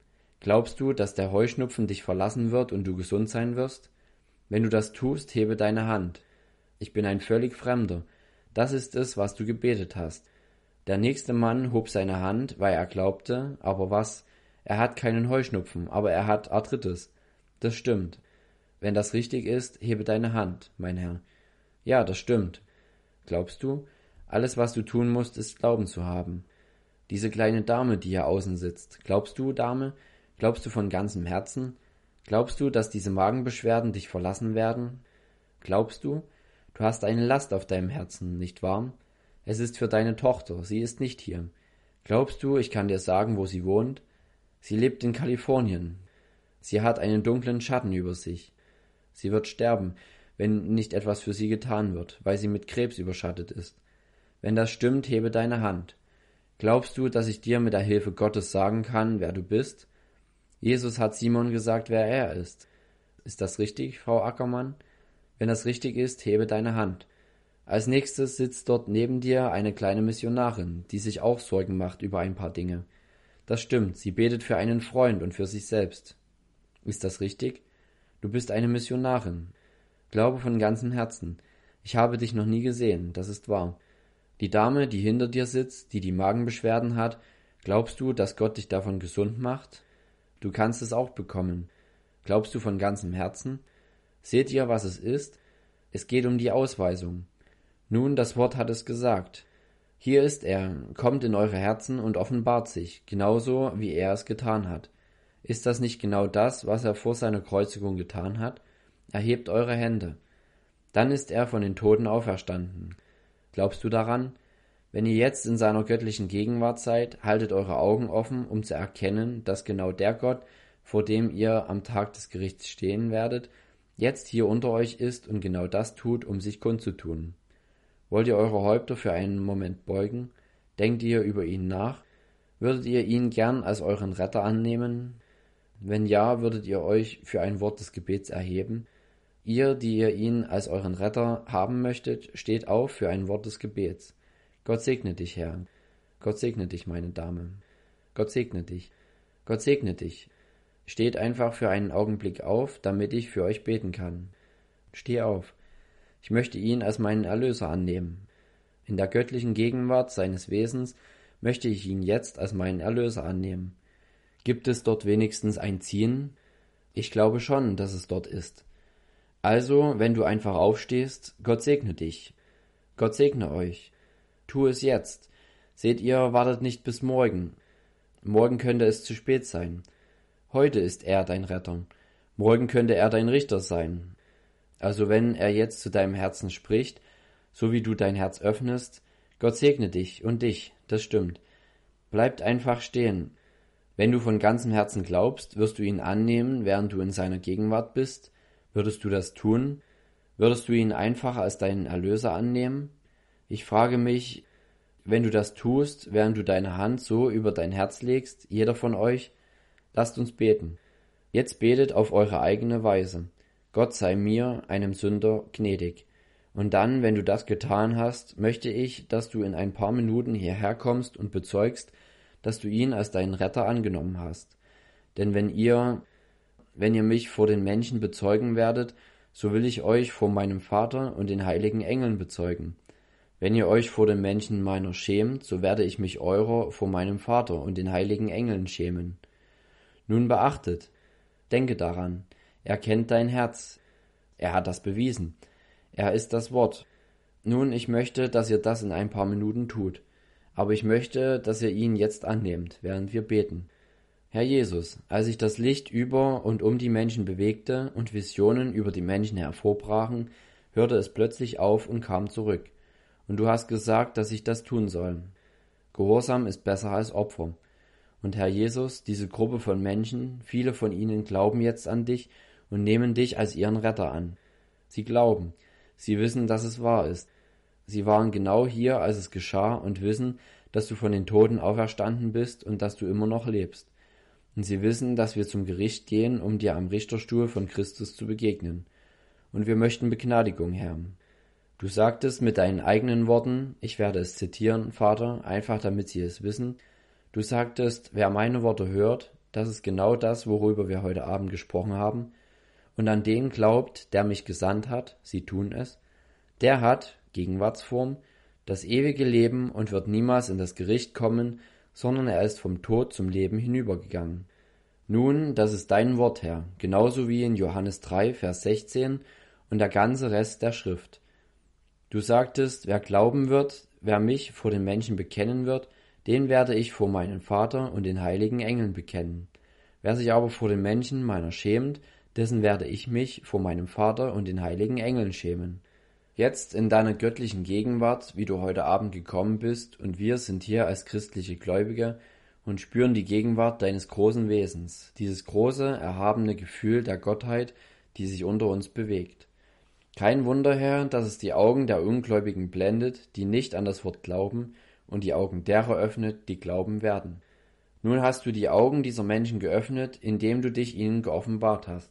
Glaubst du, dass der Heuschnupfen dich verlassen wird und du gesund sein wirst? Wenn du das tust, hebe deine Hand. Ich bin ein völlig Fremder. Das ist es, was du gebetet hast. Der nächste Mann hob seine Hand, weil er glaubte, aber was? Er hat keinen Heuschnupfen, aber er hat Arthritis. Das stimmt. Wenn das richtig ist, hebe deine Hand, mein Herr. Ja, das stimmt. Glaubst du? Alles, was du tun musst, ist Glauben zu haben. Diese kleine Dame, die hier außen sitzt. Glaubst du, Dame? Glaubst du von ganzem Herzen? Glaubst du, dass diese Magenbeschwerden dich verlassen werden? Glaubst du? Du hast eine Last auf deinem Herzen, nicht wahr? Es ist für deine Tochter, sie ist nicht hier. Glaubst du, ich kann dir sagen, wo sie wohnt? Sie lebt in Kalifornien. Sie hat einen dunklen Schatten über sich. Sie wird sterben, wenn nicht etwas für sie getan wird, weil sie mit Krebs überschattet ist. Wenn das stimmt, hebe deine Hand. Glaubst du, dass ich dir mit der Hilfe Gottes sagen kann, wer du bist? Jesus hat Simon gesagt, wer er ist. Ist das richtig, Frau Ackermann? Wenn das richtig ist, hebe deine Hand. Als nächstes sitzt dort neben dir eine kleine Missionarin, die sich auch Sorgen macht über ein paar Dinge. Das stimmt, sie betet für einen Freund und für sich selbst. Ist das richtig? Du bist eine Missionarin. Glaube von ganzem Herzen. Ich habe dich noch nie gesehen, das ist wahr. Die Dame, die hinter dir sitzt, die Magenbeschwerden hat, glaubst du, dass Gott dich davon gesund macht? Du kannst es auch bekommen. Glaubst du von ganzem Herzen? Seht ihr, was es ist? Es geht um die Ausweisung. Nun, das Wort hat es gesagt. Hier ist er, kommt in eure Herzen und offenbart sich, genauso wie er es getan hat. Ist das nicht genau das, was er vor seiner Kreuzigung getan hat? Erhebt eure Hände. Dann ist er von den Toten auferstanden. Glaubst du daran? Wenn ihr jetzt in seiner göttlichen Gegenwart seid, haltet eure Augen offen, um zu erkennen, dass genau der Gott, vor dem ihr am Tag des Gerichts stehen werdet, jetzt hier unter euch ist und genau das tut, um sich kundzutun. Wollt ihr eure Häupter für einen Moment beugen? Denkt ihr über ihn nach? Würdet ihr ihn gern als euren Retter annehmen? Wenn ja, würdet ihr euch für ein Wort des Gebets erheben? Ihr, die ihr ihn als euren Retter haben möchtet, steht auf für ein Wort des Gebets. Gott segne dich, Herr. Gott segne dich, meine Dame. Gott segne dich. Gott segne dich. Steht einfach für einen Augenblick auf, damit ich für euch beten kann. Steh auf. Ich möchte ihn als meinen Erlöser annehmen. In der göttlichen Gegenwart seines Wesens möchte ich ihn jetzt als meinen Erlöser annehmen. Gibt es dort wenigstens ein Ziehen? Ich glaube schon, dass es dort ist. Also, wenn du einfach aufstehst, Gott segne dich. Gott segne euch. Tu es jetzt. Seht ihr, wartet nicht bis morgen. Morgen könnte es zu spät sein. Heute ist er dein Retter. Morgen könnte er dein Richter sein. Also wenn er jetzt zu deinem Herzen spricht, so wie du dein Herz öffnest, Gott segne dich und dich, das stimmt. Bleibt einfach stehen. Wenn du von ganzem Herzen glaubst, wirst du ihn annehmen, während du in seiner Gegenwart bist. Würdest du das tun? Würdest du ihn einfach als deinen Erlöser annehmen? Ich frage mich, wenn du das tust, während du deine Hand so über dein Herz legst, jeder von euch, lasst uns beten. Jetzt betet auf eure eigene Weise. Gott sei mir, einem Sünder, gnädig. Und dann, wenn du das getan hast, möchte ich, dass du in ein paar Minuten hierher kommst und bezeugst, dass du ihn als deinen Retter angenommen hast. Denn wenn ihr mich vor den Menschen bezeugen werdet, so will ich euch vor meinem Vater und den heiligen Engeln bezeugen. Wenn ihr euch vor den Menschen meiner schämt, so werde ich mich eurer vor meinem Vater und den heiligen Engeln schämen. Nun beachtet, denke daran, er kennt dein Herz, er hat das bewiesen, er ist das Wort. Nun, ich möchte, dass ihr das in ein paar Minuten tut, aber ich möchte, dass ihr ihn jetzt annehmt, während wir beten. Herr Jesus, als sich das Licht über und um die Menschen bewegte und Visionen über die Menschen hervorbrachen, hörte es plötzlich auf und kam zurück. Und du hast gesagt, dass ich das tun soll. Gehorsam ist besser als Opfer. Und Herr Jesus, diese Gruppe von Menschen, viele von ihnen glauben jetzt an dich und nehmen dich als ihren Retter an. Sie glauben, sie wissen, dass es wahr ist. Sie waren genau hier, als es geschah und wissen, dass du von den Toten auferstanden bist und dass du immer noch lebst. Und sie wissen, dass wir zum Gericht gehen, um dir am Richterstuhl von Christus zu begegnen. Und wir möchten Begnadigung, Herr. Du sagtest mit deinen eigenen Worten, ich werde es zitieren, Vater, einfach damit sie es wissen, du sagtest, wer meine Worte hört das ist genau das, worüber wir heute Abend gesprochen haben, und an den glaubt, der mich gesandt hat, sie tun es, der hat, Gegenwartsform, das ewige Leben und wird niemals in das Gericht kommen, sondern er ist vom Tod zum Leben hinübergegangen. Nun, das ist dein Wort, Herr, genauso wie in Johannes 3, Vers 16 und der ganze Rest der Schrift. Du sagtest, wer glauben wird, wer mich vor den Menschen bekennen wird, den werde ich vor meinen Vater und den heiligen Engeln bekennen. Wer sich aber vor den Menschen meiner schämt, dessen werde ich mich vor meinem Vater und den heiligen Engeln schämen. Jetzt in deiner göttlichen Gegenwart, wie du heute Abend gekommen bist, und wir sind hier als christliche Gläubige und spüren die Gegenwart deines großen Wesens, dieses große, erhabene Gefühl der Gottheit, die sich unter uns bewegt. Kein Wunder, Herr, dass es die Augen der Ungläubigen blendet, die nicht an das Wort glauben, und die Augen derer öffnet, die glauben werden. Nun hast du die Augen dieser Menschen geöffnet, indem du dich ihnen geoffenbart hast.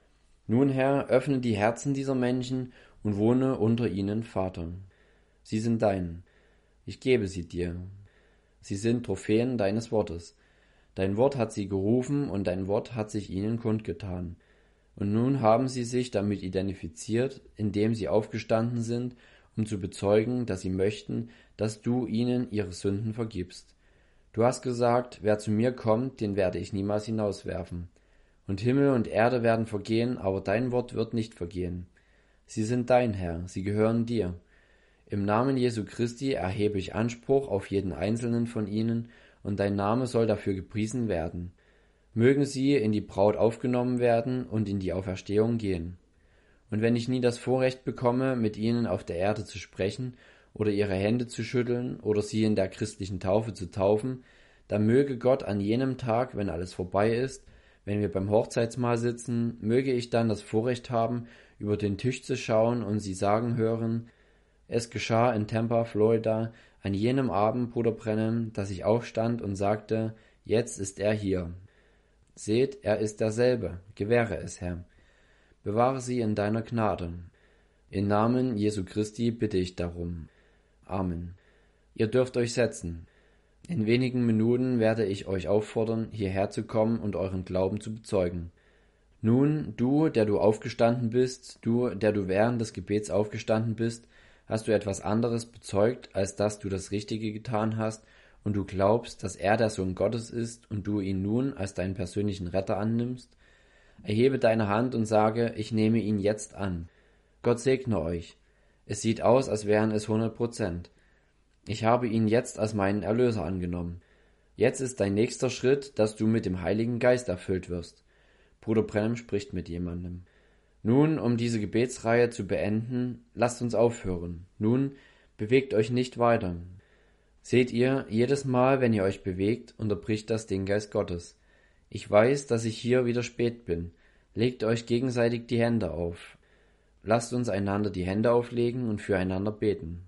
Nun, Herr, öffne die Herzen dieser Menschen und wohne unter ihnen, Vater. Sie sind dein. Ich gebe sie dir. Sie sind Trophäen deines Wortes. Dein Wort hat sie gerufen und dein Wort hat sich ihnen kundgetan. Und nun haben sie sich damit identifiziert, indem sie aufgestanden sind, um zu bezeugen, dass sie möchten, dass du ihnen ihre Sünden vergibst. Du hast gesagt, wer zu mir kommt, den werde ich niemals hinauswerfen. Und Himmel und Erde werden vergehen, aber dein Wort wird nicht vergehen. Sie sind dein, Herr, sie gehören dir. Im Namen Jesu Christi erhebe ich Anspruch auf jeden einzelnen von ihnen, und dein Name soll dafür gepriesen werden. Mögen sie in die Braut aufgenommen werden und in die Auferstehung gehen. Und wenn ich nie das Vorrecht bekomme, mit ihnen auf der Erde zu sprechen oder ihre Hände zu schütteln oder sie in der christlichen Taufe zu taufen, dann möge Gott an jenem Tag, wenn alles vorbei ist, wenn wir beim Hochzeitsmahl sitzen, möge ich dann das Vorrecht haben, über den Tisch zu schauen und sie sagen hören: Es geschah in Tampa, Florida, an jenem Abend, Bruder Branham, dass ich aufstand und sagte: Jetzt ist er hier. Seht, er ist derselbe, gewähre es, Herr. Bewahre sie in deiner Gnade. Im Namen Jesu Christi bitte ich darum. Amen. Ihr dürft euch setzen. In wenigen Minuten werde ich euch auffordern, hierher zu kommen und euren Glauben zu bezeugen. Nun, du, der du aufgestanden bist, du, der du während des Gebets aufgestanden bist, hast du etwas anderes bezeugt, als dass du das Richtige getan hast und du glaubst, dass er der Sohn Gottes ist und du ihn nun als deinen persönlichen Retter annimmst? Erhebe deine Hand und sage: Ich nehme ihn jetzt an. Gott segne euch. Es sieht aus, als wären es 100%. Ich habe ihn jetzt als meinen Erlöser angenommen. Jetzt ist dein nächster Schritt, dass du mit dem Heiligen Geist erfüllt wirst. Bruder Branham spricht mit jemandem. Nun, um diese Gebetsreihe zu beenden, lasst uns aufhören. Nun, bewegt euch nicht weiter. Seht ihr, jedes Mal, wenn ihr euch bewegt, unterbricht das den Geist Gottes. Ich weiß, dass ich hier wieder spät bin. Legt euch gegenseitig die Hände auf. Lasst uns einander die Hände auflegen und füreinander beten.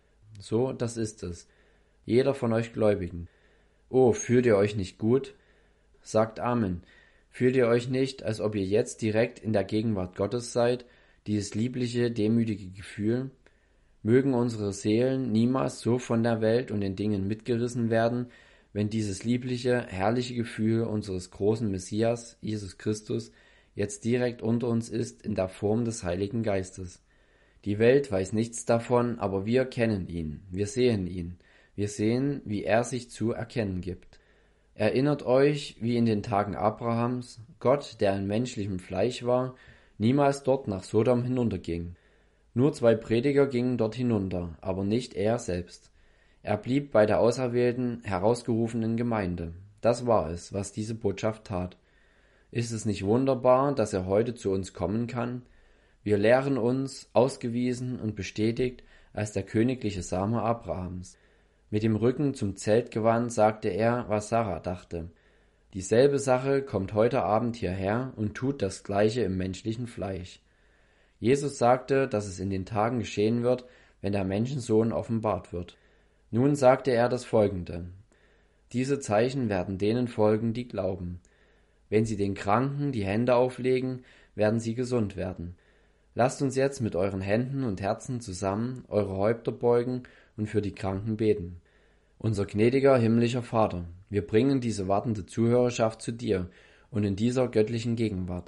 So, das ist es. Jeder von euch Gläubigen. Oh, fühlt ihr euch nicht gut? Sagt Amen. Fühlt ihr euch nicht, als ob ihr jetzt direkt in der Gegenwart Gottes seid, dieses liebliche, demütige Gefühl? Mögen unsere Seelen niemals so von der Welt und den Dingen mitgerissen werden, wenn dieses liebliche, herrliche Gefühl unseres großen Messias, Jesus Christus, jetzt direkt unter uns ist in der Form des Heiligen Geistes. Die Welt weiß nichts davon, aber wir kennen ihn, wir sehen ihn, wir sehen, wie er sich zu erkennen gibt. Erinnert euch, wie in den Tagen Abrahams, Gott, der in menschlichem Fleisch war, niemals dort nach Sodom hinunterging. Nur 2 Prediger gingen dort hinunter, aber nicht er selbst. Er blieb bei der auserwählten, herausgerufenen Gemeinde. Das war es, was diese Botschaft tat. Ist es nicht wunderbar, dass er heute zu uns kommen kann? Wir lehren uns, ausgewiesen und bestätigt, als der königliche Same Abrahams. Mit dem Rücken zum Zelt gewandt sagte er, was Sarah dachte. Dieselbe Sache kommt heute Abend hierher und tut das Gleiche im menschlichen Fleisch. Jesus sagte, dass es in den Tagen geschehen wird, wenn der Menschensohn offenbart wird. Nun sagte er das Folgende: Diese Zeichen werden denen folgen, die glauben. Wenn sie den Kranken die Hände auflegen, werden sie gesund werden. Lasst uns jetzt mit euren Händen und Herzen zusammen eure Häupter beugen und für die Kranken beten. Unser gnädiger himmlischer Vater, Wir bringen diese wartende Zuhörerschaft zu dir und in dieser göttlichen Gegenwart.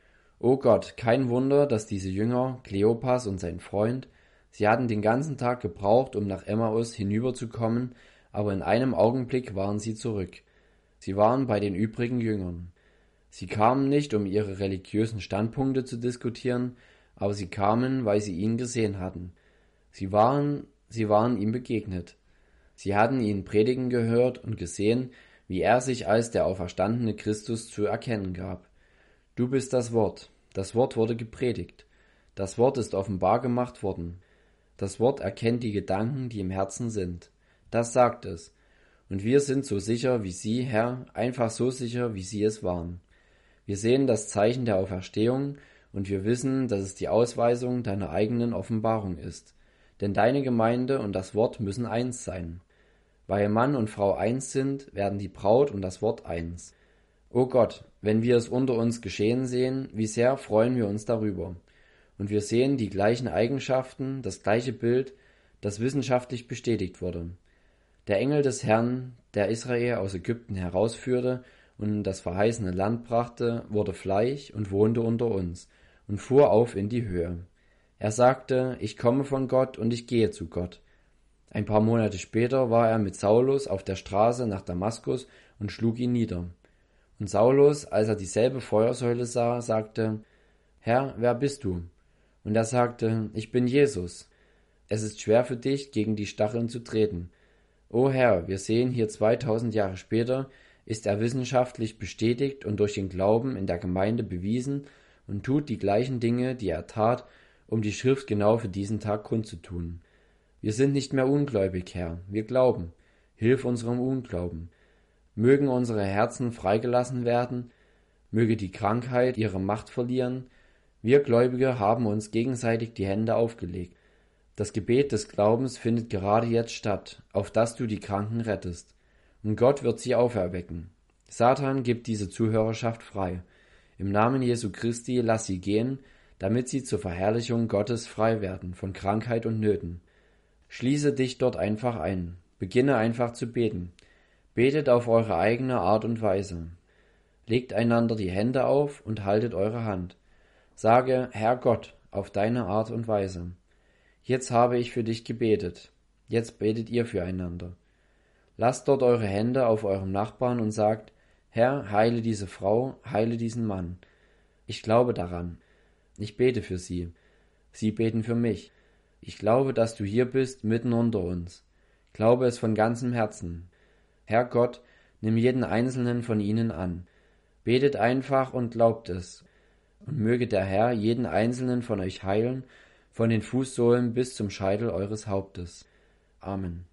O Gott, kein Wunder, dass diese Jünger, Kleopas und sein Freund, sie hatten den ganzen Tag gebraucht, um nach Emmaus hinüberzukommen, aber in einem Augenblick waren sie zurück. Sie waren bei den übrigen Jüngern. Sie kamen nicht, um ihre religiösen Standpunkte zu diskutieren, aber sie kamen, weil sie ihn gesehen hatten. Sie waren ihm begegnet. Sie hatten ihn predigen gehört und gesehen, wie er sich als der auferstandene Christus zu erkennen gab. Du bist das Wort wurde gepredigt, das Wort ist offenbar gemacht worden. Das Wort erkennt die Gedanken, die im Herzen sind. Das sagt es. Und wir sind so sicher wie Sie, Herr, einfach so sicher, wie Sie es waren. Wir sehen das Zeichen der Auferstehung und wir wissen, dass es die Ausweisung deiner eigenen Offenbarung ist. Denn deine Gemeinde und das Wort müssen eins sein. Weil Mann und Frau eins sind, werden die Braut und das Wort eins. O Gott, wenn wir es unter uns geschehen sehen, wie sehr freuen wir uns darüber. Und wir sehen die gleichen Eigenschaften, das gleiche Bild, das wissenschaftlich bestätigt wurde. Der Engel des Herrn, der Israel aus Ägypten herausführte und in das verheißene Land brachte, wurde Fleisch und wohnte unter uns und fuhr auf in die Höhe. Er sagte, ich komme von Gott und ich gehe zu Gott. Ein paar Monate später war er mit Saulus auf der Straße nach Damaskus und schlug ihn nieder. Und Saulus, als er dieselbe Feuersäule sah, sagte, Herr, wer bist du? Und er sagte, ich bin Jesus. Es ist schwer für dich, gegen die Stacheln zu treten. O Herr, wir sehen hier 2000 Jahre später, ist er wissenschaftlich bestätigt und durch den Glauben in der Gemeinde bewiesen und tut die gleichen Dinge, die er tat, um die Schrift genau für diesen Tag kundzutun. Wir sind nicht mehr ungläubig, Herr, wir glauben. Hilf unserem Unglauben. Mögen unsere Herzen freigelassen werden, möge die Krankheit ihre Macht verlieren. Wir Gläubige haben uns gegenseitig die Hände aufgelegt. Das Gebet des Glaubens findet gerade jetzt statt, auf dass du die Kranken rettest. Und Gott wird sie auferwecken. Satan gibt diese Zuhörerschaft frei. Im Namen Jesu Christi lass sie gehen, damit sie zur Verherrlichung Gottes frei werden von Krankheit und Nöten. Schließe dich dort einfach ein. Beginne einfach zu beten. Betet auf eure eigene Art und Weise. Legt einander die Hände auf und haltet eure Hand. Sage, Herr Gott, auf deine Art und Weise. Jetzt habe ich für dich gebetet. Jetzt betet ihr füreinander. Lasst dort eure Hände auf eurem Nachbarn und sagt, Herr, heile diese Frau, heile diesen Mann. Ich glaube daran. Ich bete für sie. Sie beten für mich. Ich glaube, dass du hier bist, mitten unter uns. Glaube es von ganzem Herzen. Herr Gott, nimm jeden einzelnen von ihnen an. Betet einfach und glaubt es. Und möge der Herr jeden einzelnen von euch heilen, von den Fußsohlen bis zum Scheitel eures Hauptes. Amen.